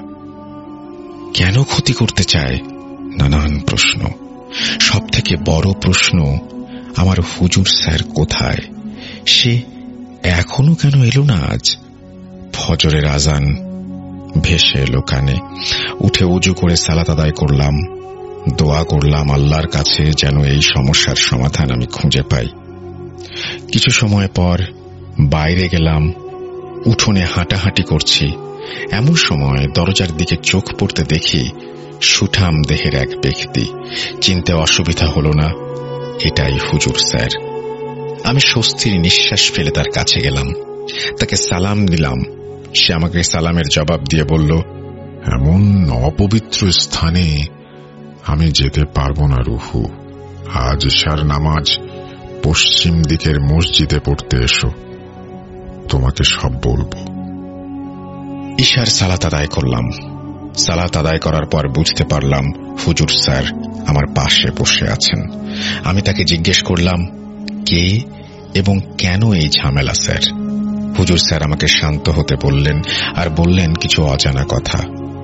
কেন ক্ষতি করতে চায়? নানান প্রশ্ন। সব থেকে বড় প্রশ্ন, আমার হুজুর স্যার কোথায়? সে এখনো কেন এলো না আজ? ফজরের আজান ভেসে এলো কানে। উঠে উজু করে সালাত আদায় করলাম, দোয়া করলাম আল্লাহর কাছে যেন এই সমস্যার সমাধান আমি খুঁজে পাই। কিছু সময় পর বাইরে গেলাম। উঠোনে হাঁটাহাঁটি করছি। এমন সময় দরজার দিকে চোখ পড়তে দেখি সুঠাম দেহের এক ব্যক্তি। চিনতে অসুবিধা হলো না, এটাই হুজুর স্যার। আমি স্বস্তির নিঃশ্বাস ফেলে তার কাছে গেলাম, তাকে সালাম দিলাম। সে আমাকে সালামের জবাব দিয়ে বলল, এমন অপবিত্র স্থানে আমি যেতে পারবো না রুহু। আজ ইশার নামাজ পশ্চিম দিকের মসজিদে পড়তে এসো, তোমাকে সব বলবো। ইশার সালাত আদায় করলাম। সালাত আদায় করার পর বুঝতে পারলাম হুজুর স্যার আমার পাশে বসে আছেন। আমি তাকে জিজ্ঞেস করলাম, কে এবং কেন এই ঝামেলা স্যার? হুজুর স্যার আমাকে শান্ত হতে বললেন, আর বললেন কিছু অজানা কথা।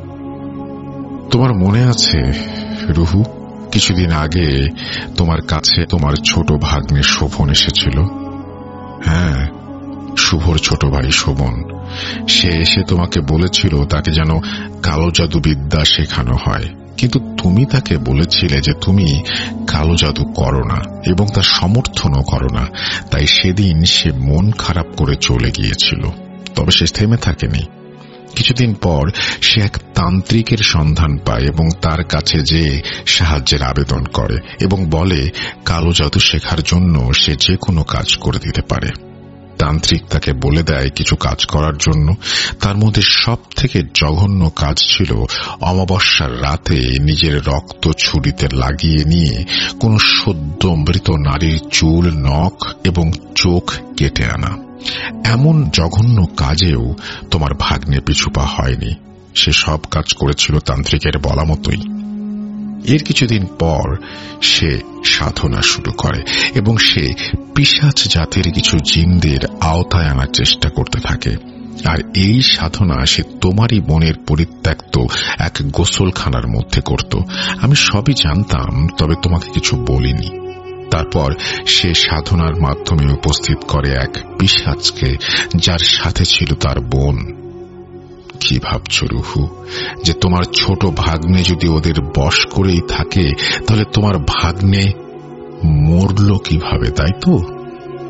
তোমার মনে আছে রুহু, কিছুদিন আগে তোমার কাছে তোমার ছোট ভাগ্নে শোভন এসেছিল? হ্যাঁ, শুভর ছোট ভাই শোভন। সে এসে তোমাকে বলেছিল তাকে যেন কালো জাদু বিদ্যা শেখানো হয়, কিন্তু তুমি তাকে বলেছিলে যে তুমি কালো জাদু করো না এবং তার সমর্থনও করো না। তাই সেদিন সে মন খারাপ করে চলে গিয়েছিল। তবে সে থেমে থাকেনি। কিছুদিন পর সে এক তান্ত্রিকের সন্ধান পায় এবং তার কাছে যেয়ে সাহায্যের আবেদন করে এবং বলে কালো জাদু শেখার জন্য সে যে কোনো কাজ করে দিতে পারে। তান্ত্রিক তাকে বলে দেয় কিছু কাজ করার জন্য। তার মধ্যে সব থেকে জঘন্য কাজ ছিল অমাবস্যার রাতে নিজের রক্ত ছুরিতে লাগিয়ে নিয়ে কোন সদ্য মৃত নারীর চুল, নখ এবং চোখ কেটে আনা। এমন জঘন্য কাজেও তোমার ভাগ্নে পিছুপা হয়নি। সে সব কাজ করেছিল তান্ত্রিকের বলা মতোই। এর কিছুদিন পর সে সাধনা শুরু করে এবং সে পিশাচ জাতের কিছু জিনদের আওতায় আনার চেষ্টা করতে থাকে। আর এই সাধনা সে তোমারই বোনের পরিত্যক্ত এক গোসলখানার মধ্যে করত। আমি সবই জানতাম, তবে তোমাকে কিছু বলিনি। তারপর সে সাধনার মাধ্যমে উপস্থিত করে এক পিশাচকে, যার সাথে ছিল তার বোন। কি ভাবছ রুহু, যে তোমার ছোট ভাগ্নে যদি ওদের বশ করেই থাকে, তাহলে তোমার ভাগ্নে মরল কিভাবে, তাই তো?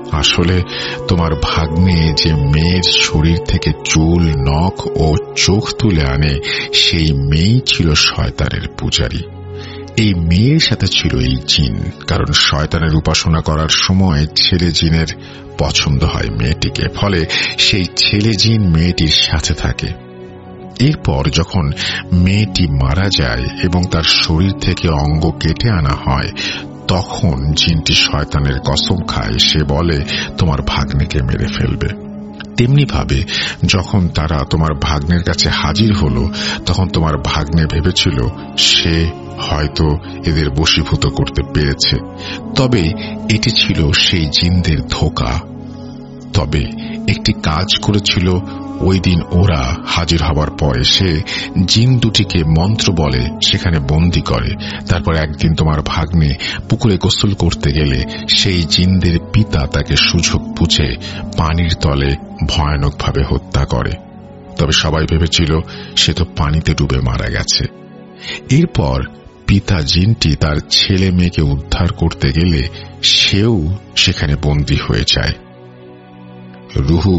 আসলে তোমার ভাগ্নে যে মেয়ের শরীর থেকে চুল, নখ ও চোখ তুলে আনে, সেই মেয়েই ছিল শয়তানের পূজারী। এই মেয়ের সাথে ছিল এই জিন, কারণ শয়তানের উপাসনা করার সময় ছেলে জিনের পছন্দ হয় মেয়েটিকে, ফলে সেই ছেলে জিন মেয়েটির সাথে থাকে। এরপর যখন মেয়েটি মারা যায় এবং তার শরীর থেকে অঙ্গ কেটে আনা হয়, তখন জিনটি শয়তানের কসম খায়। সে বলে তোমার ভাগ্নেকে মেরে ফেলবে। তেমনি ভাবে যখন তারা তোমার ভাগ্নের কাছে হাজির হলো, তখন তোমার ভাগ্নে ভেবেছিল সে হয়তো এদের বশীভূত করতে পেরেছে। তবে এটি ছিল সেই জিনদের ধোঁকা। তবে একটি কাজ করেছিল ওই দিন ওরা হাজির হবার পরে। সে জিন দুটিকে মন্ত্র বলে সেখানে বন্দী করে। তারপর একদিন তোমার ভাগ্নে পুকুরে গোসল করতে গেলে সেই জিনদের পিতা তাকে সুযোগ বুঝে পানির তলে ভয়ানকভাবে হত্যা করে। তবে সবাই ভেবেছিল সে তো পানিতে ডুবে মারা গেছে। এরপর পিতা জিনটি তার ছেলে মেয়েকে উদ্ধার করতে গেলে সেও সেখানে বন্দী হয়ে যায়। রুহু,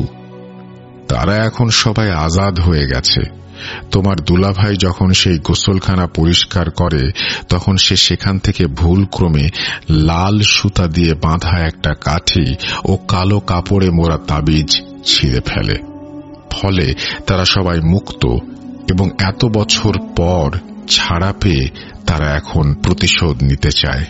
তারা এখন সবাই আজাদ হয়ে গেছে। তোমার দুলাভাই যখন সেই গোসলখানা পরিষ্কার করে, তখন সে সেখান থেকে ভুলক্রমে লাল সুতা দিয়ে বাঁধা একটা কাঠি ও কালো কাপড়ে মোড়া তাবিজ ছিঁড়ে ফেলে। ফলে তারা সবাই মুক্ত এবং এত বছর পর ছাড়া পেয়ে তারা এখন প্রতিশোধ নিতে চায়।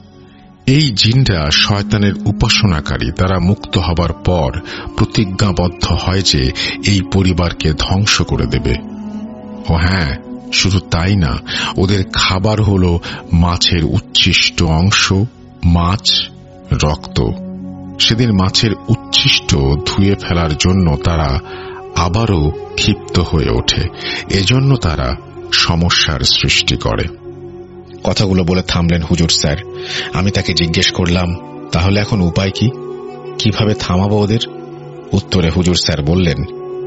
এই জিনরা শয়তানের উপাসনাকারী। তারা মুক্ত হবার পর প্রতিজ্ঞাবদ্ধ হয় যে এই পরিবারকে ধ্বংস করে দেবে। ও হ্যাঁ, শুধু তাই না, ওদের খাবার হল মাছের উচ্ছিষ্ট অংশ, মাছ, রক্ত। সেদিন মাছের উচ্ছিষ্ট ধুয়ে ফেলার জন্য তারা আবারও ক্ষিপ্ত হয়ে ওঠে। এজন্য তারা সমস্যার সৃষ্টি করে। কথাগুলো বলে থামলেন হুজুর স্যার। আমি তাকে জিজ্ঞেস করলাম, তাহলে এখন উপায় কি? কিভাবে থামাবো ওদের? উত্তরে হুজুর স্যার বললেন,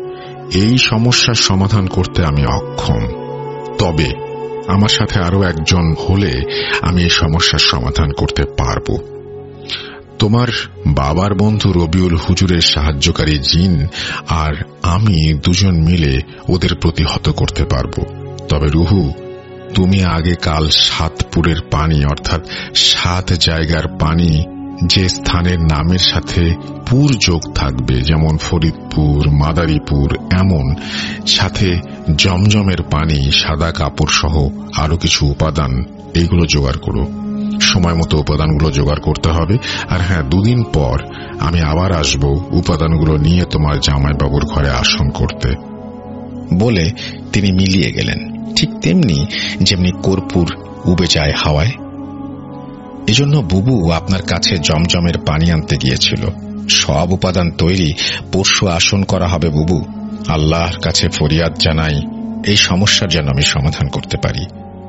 এই সমস্যার সমাধান করতে আমি অক্ষম, তবে আমার সাথে আরো একজন হলে আমি এই সমস্যার সমাধান করতে পারব। তোমার বাবার বন্ধু রবিউল হুজুরের সাহায্যকারী জিন আর আমি দুজন মিলে ওদের প্রতিহত করতে পারব। তবে রুহু, তুমি আগে কাল 7 পুরের পানি, অর্থাৎ 7 জায়গার পানি, যে স্থানের নামের সাথে পুর যোগ থাকবে, যেমন ফরিদপুর, মাদারীপুর, এমন সাথে জমজমের পানি, সাদা কাপড় সহ আরো কিছু উপাদান, এইগুলো জোগাড় করো। সময় মতো উপাদানগুলো জোগাড় করতে হবে। আর হ্যাঁ, 2 দিন পর আমি আবার আসব উপাদানগুলো নিয়ে তোমার জামাইবাবুর ঘরে আসন করতে। বলে তিনি মিলিয়ে গেলেন। ঠিক তেমনি যেমনি কর্পূর উবে যায় হাওয়ায়। এজন্য বুবু আপনার কাছে জমজমের পানি আনতে গিয়েছিল। সব উপাদান তৈরি, পরশু আসন করা হবে বুবু। আল্লাহর কাছে ফরিয়াদ জানাই এই সমস্যার যেন আমি সমাধান করতে পারি।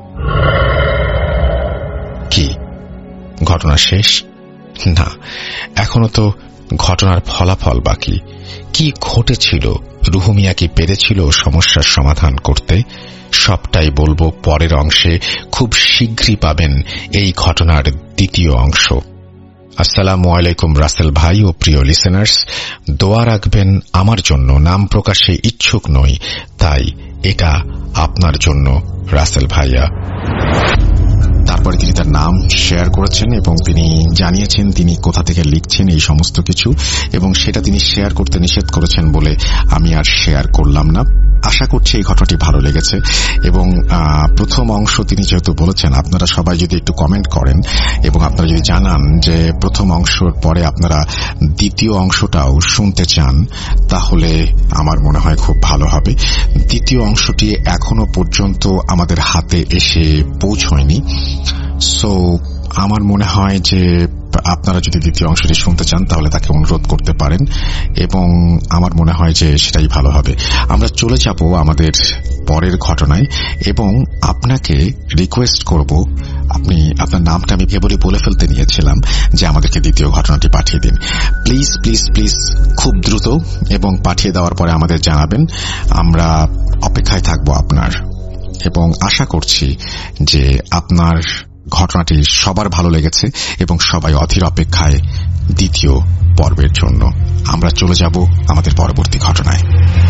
কি ঘটনা শেষ? না, এখনো তো ঘটনার ফলাফল বাকি। কি ঘটেছিল, রুহু মিয়া কি পেরেছিল সমস্যার সমাধান করতে, সবটাই বলবো পরের অংশে। খুব শীঘ্রই পাবেন এই ঘটনার দ্বিতীয় অংশ। আসসালামু আলাইকুম রাসেল ভাই ও প্রিয় লিসেনার্স, দোয়া রাখবেন আমার জন্য। নাম প্রকাশে ইচ্ছুক নই, তাই এটা আপনার জন্য রাসেল ভাইয়া। তারপরে তিনি তার নাম শেয়ার করেছেন এবং তিনি জানিয়েছেন তিনি কোথা থেকে লিখছেন, এই সমস্ত কিছু, এবং সেটা তিনি শেয়ার করতে নিষেধ করেছেন বলে আমি আর শেয়ার করলাম না। আশা করছি এই ঘটনাটি ভালো লেগেছে। এবং প্রথম অংশ তিনি যেহেতু বলেছেন, আপনারা সবাই যদি একটু কমেন্ট করেন এবং আপনারা যদি জানান যে প্রথম অংশের পরে আপনারা দ্বিতীয় অংশটাও শুনতে চান, তাহলে আমার মনে হয় খুব ভালো হবে। দ্বিতীয় অংশটি এখনো পর্যন্ত আমাদের হাতে এসে পৌঁছয়নি। সো আমার মনে হয় যে আপনারা যদি দ্বিতীয় অংশটি শুনতে চান তাহলে তাকে অনুরোধ করতে পারেন, এবং আমার মনে হয় যে সেটাই ভালো হবে। আমরা চলে যাব আমাদের পরের ঘটনায়, এবং আপনাকে রিকোয়েস্ট করব, আপনি আপনার নামটা আমি কেবলই বলে ফেলতে নিয়েছিলাম, যে আমাদেরকে দ্বিতীয় ঘটনাটি পাঠিয়ে দিন। প্লিজ প্লিজ প্লিজ, খুব দ্রুত, এবং পাঠিয়ে দেওয়ার পরে আমাদের জানাবেন। আমরা অপেক্ষায় থাকব আপনার, এবং আশা করছি যে আপনার ঘটনাটি সবার ভালো লেগেছে এবং সবাই অধীর অপেক্ষায় দ্বিতীয় পর্বের জন্য। আমরা চলে যাব আমাদের পরবর্তী ঘটনায়।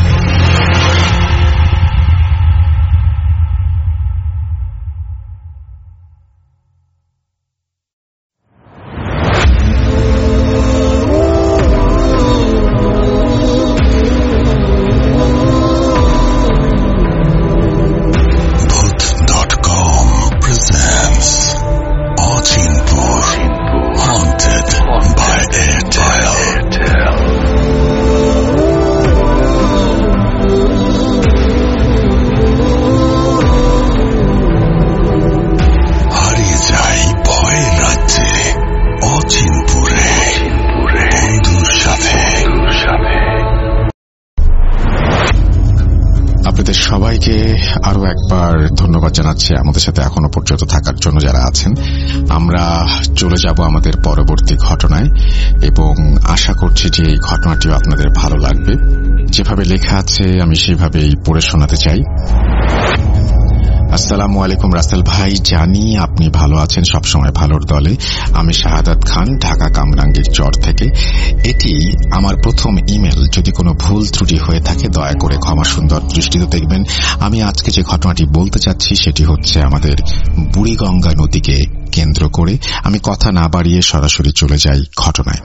সবাইকে আরো একবার ধন্যবাদ জানাচ্ছি আমাদের সাথে এখনো পর্যন্ত থাকার জন্য যারা আছেন। আমরা চলে যাব আমাদের পরবর্তী ঘটনায় এবং আশা করছি যে এই ঘটনাটিও আপনাদের ভালো লাগবে। যেভাবে লেখা আছে আমি সেভাবেই পড়ে শোনাতে চাই। আসসালামু আলাইকুম রাসেল ভাই, জানি আপনি ভালো আছেন, সবসময় ভালোর দলে। আমি শাহাদাত খান, ঢাকা কামরাঙ্গীর চর থেকে। এটি আমার প্রথম ইমেল। যদি কোনো ভুল ত্রুটি হয়ে থাকে দয়া করে ক্ষমা সুন্দর দৃষ্টিতে দেখবেন। আমি আজকে যে ঘটনাটি বলতে চাচ্ছি সেটি হচ্ছে আমাদের বুড়িগঙ্গা নদীকে কেন্দ্র করে। আমি কথা না বাড়িয়ে সরাসরি চলে যাই ঘটনায়।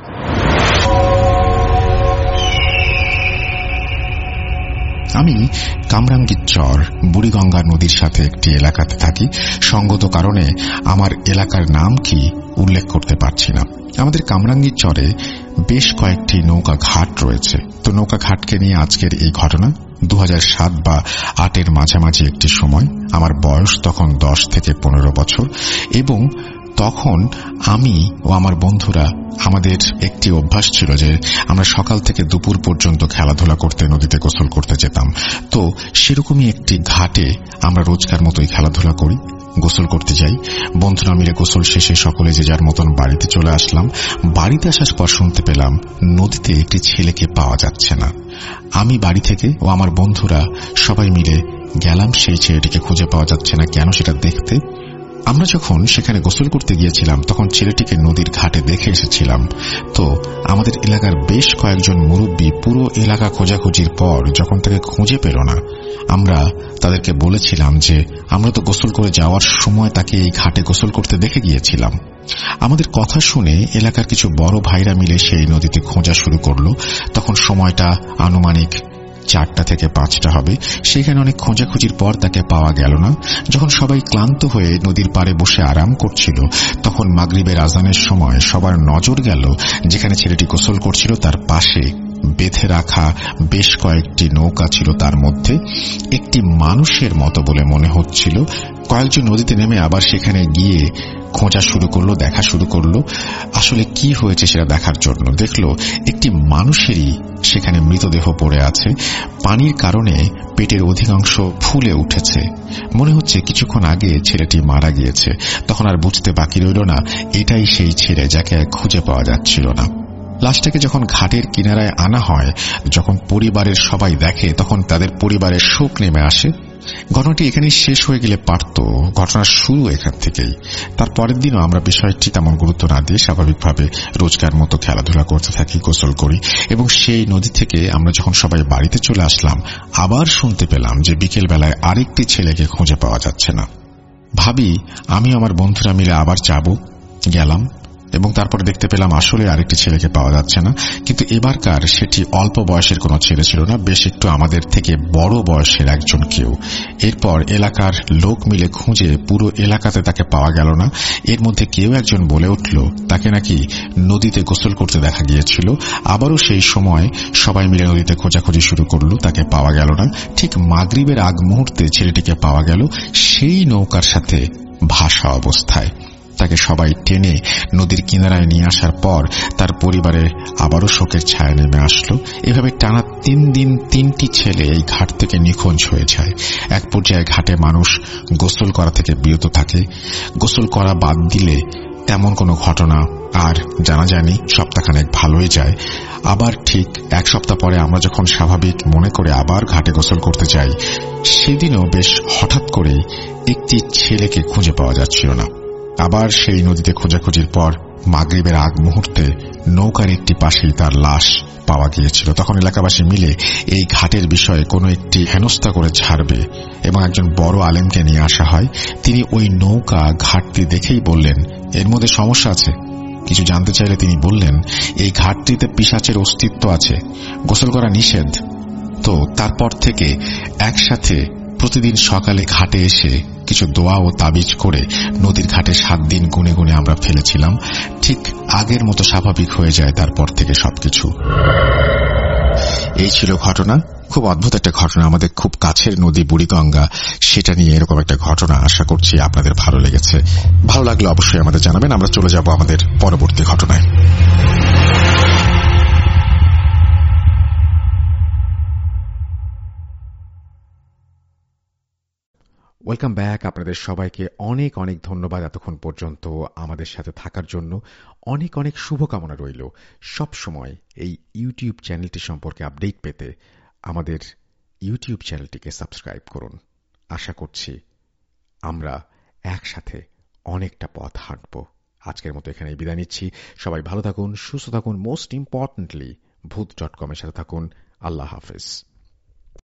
আমি কামরাঙ্গীর চর বুড়িগঙ্গা নদীর সাথে একটি এলাকাতে থাকি। সঙ্গত কারণে আমার এলাকার নাম কি উল্লেখ করতে পারছি না। আমাদের কামরাঙ্গীর চরে বেশ কয়েকটি নৌকা ঘাট রয়েছে। তো নৌকা ঘাটকে নিয়ে আজকের এই ঘটনা। 2007 বা 2008 মাঝামাঝি একটি সময়। আমার বয়স তখন 10 থেকে 15 বছর এবং তখন আমি ও আমার বন্ধুরা, আমাদের একটি অভ্যাস ছিল যে আমরা সকাল থেকে দুপুর পর্যন্ত খেলাধুলা করতে নদীতে গোসল করতে যেতাম। তো সেরকমই একটি ঘাটে আমরা রোজকার মতোই খেলাধুলা করি, গোসল করতে যাই। বন্ধুরা মিলে গোসল শেষে সকলে যে যার মতন বাড়িতে চলে আসলাম। বাড়িতে আসার পর শুনতে পেলাম নদীতে একটি ছেলেকে পাওয়া যাচ্ছে না। আমি বাড়ি থেকে ও আমার বন্ধুরা সবাই মিলে গেলাম সেই ছেলেটিকে খুঁজে পাওয়া যাচ্ছে না কেন সেটা দেখতে। আমরা যখন সেখানে গোসল করতে গিয়েছিলাম তখন ছেলেটিকে নদীর ঘাটে দেখে এসেছিলাম। তো আমাদের এলাকার বেশ কয়েকজন মুরব্বী পুরো এলাকা খোঁজাখুঁজির পর যখন তাকে খুঁজে পেল না, আমরা তাদেরকে বলেছিলাম যে আমরা তো গোসল করে যাওয়ার সময় তাকে এই ঘাটে গোসল করতে দেখে গিয়েছিলাম। আমাদের কথা শুনে এলাকার কিছু বড় ভাইরা মিলে সেই নদীতে খোঁজা শুরু করলো। তখন সময়টা আনুমানিক 4টা থেকে 5টা হবে। সেখানে অনেক খোঁজাখুঁজির পর তাকে পাওয়া গেল না। যখন সবাই ক্লান্ত হয়ে নদীর পাড়ে বসে আরাম করছিল তখন মাগরিবের আজানের সময় সবার নজর গেল যেখানে ছেলেটি গোসল করছিল তার পাশে বেঁধে রাখা বেশ কয়েকটি নৌকা ছিল। তার মধ্যে একটি মানুষের মতো বলে মনে হচ্ছিল। কয়েকজন নদীতে নেমে আবার সেখানে গিয়ে খোঁজা শুরু করলো, দেখা শুরু করলো আসলে কি হয়েছে সেটা দেখার জন্য। দেখলো একটি মানুষেরই সেখানে মৃতদেহ পড়ে আছে। পানির কারণে পেটের অধিকাংশ ফুলে উঠেছে। মনে হচ্ছে কিছুক্ষণ আগে ছেলেটি মারা গিয়েছে। তখন আর বুঝতে বাকি রইল না এটাই সেই ছেলে যাকে খুঁজে পাওয়া যাচ্ছিল না। লাশটাকে যখন ঘাটের কিনারায় আনা হয়, যখন পরিবারের সবাই দেখে তখন তাদের পরিবারের শোক নেমে আসে। ঘটনাটি এখানেই শেষ হয়ে গেলে পারত, ঘটনার শুরু এখান থেকেই। তার পরের দিনও আমরা বিষয়টি তেমন গুরুত্ব না দিয়ে স্বাভাবিকভাবে রোজকার মতো খেলাধুলা করতে থাকি, গোসল করি এবং সেই নদী থেকে আমরা যখন সবাই বাড়িতে চলে আসলাম আবার শুনতে পেলাম যে বিকেল বেলায় আরেকটি ছেলেকে খুঁজে পাওয়া যাচ্ছে না। ভাবি আমি আমার বন্ধুরা মিলে আবার যাবো, গেলাম এবং তারপরে দেখতে পেলাম আসলে আরেকটি ছেলেকে পাওয়া যাচ্ছে না। কিন্তু এবারকার সেটি অল্প বয়সের কোনো ছেলে ছিল না, বেশ একটু আমাদের থেকে বড় বয়সের একজন কেউ। এরপর এলাকার লোক মিলে খুঁজে পুরো এলাকাতে তাকে পাওয়া গেল না। এর মধ্যে কেউ একজন বলে উঠল তাকে নাকি নদীতে গোসল করতে দেখা গিয়েছিল। আবারও সেই সময় সবাই মিলে নদীতে খোঁজাখুঁজি শুরু করল, তাকে পাওয়া গেল না। ঠিক মাগরিবের আগ মুহূর্তে ছেলেটিকে পাওয়া গেল সেই নৌকার সাথে ভাসা অবস্থায়। তাকে সবাই টেনে নদীর কিনারায় নিয়ে আসার পর তার পরিবারে আবারও শোকের ছায়া নেমে আসলো। এভাবে টানা 3 দিন 3টি ছেলে এই ঘাট থেকে নিখোঁজ হয়ে যায়। এক পর্যায়ে ঘাটে মানুষ গোসল করা থেকে বিরত থাকে। গোসল করা বাদ দিলে তেমন কোনো ঘটনা আর জানা যায়নি। সপ্তাহখানেক ভালোই যায়। আবার ঠিক 1 সপ্তাহ পরে আমরা যখন স্বাভাবিক মনে করে আবার ঘাটে গোসল করতে যাই, সেদিনও বেশ হঠাৎ করেই একটি ছেলেকে খুঁজে পাওয়া যাচ্ছিল না। আবার সেই নদীতে খোঁজাখুঁজির পর মাগরিবের আগ মুহূর্তে নৌকার একটি পাশেই তার লাশ পাওয়া গিয়েছিল। তখন এলাকাবাসী মিলে এই ঘাটের বিষয়ে কোনো একটি হেনস্থা করে ছাড়বে এবং একজন বড় আলেমকে নিয়ে আসা হয়। তিনি ওই নৌকা ঘাটটি দেখেই বললেন, এর মধ্যে সমস্যা আছে। কিছু জানতে চাইলে তিনি বললেন, এই ঘাটটিতে পিশাচের অস্তিত্ব আছে, গোসল করা নিষেধ। তো তারপর থেকে একসাথে প্রতিদিন সকালে ঘাটে এসে কিছু দোয়া ও তাবিজ করে নদীর ঘাটে 7 দিন গুনে গুনে আমরা ফেলেছিলাম। ঠিক আগের মতো স্বাভাবিক হয়ে যায় তারপর থেকে সবকিছু। এই ছিল ঘটনা। খুব অদ্ভুত একটা ঘটনা, আমাদের খুব কাছের নদী বুড়িগঙ্গা, সেটা নিয়ে এরকম একটা ঘটনা। আশা করছি আপনাদের ভালো লেগেছে। ভালো লাগলে অবশ্যই আমাদের জানাবেন। আমরা চলে যাব আমাদের পরবর্তী ঘটনায়। Welcome back. আপনাদের সবাইকে অনেক অনেক ধন্যবাদ এতক্ষণ পর্যন্ত আমাদের সাথে থাকার জন্য। অনেক অনেক শুভকামনা রইল। সব সময় এই ইউটিউব চ্যানেলটি সম্পর্কে আপডেট পেতে আমাদের ইউটিউব চ্যানেলটিকে সাবস্ক্রাইব করুন। আশা করছি আমরা একসাথে অনেকটা পথ হাঁটব। আজকের মতো এখানেই বিদায় নিচ্ছি। সবাই ভালো থাকুন, সুস্থ থাকুন। মোস্ট ইম্পর্টেন্টলি ভূত.com এর সাথে থাকুন। আল্লাহ হাফেজ।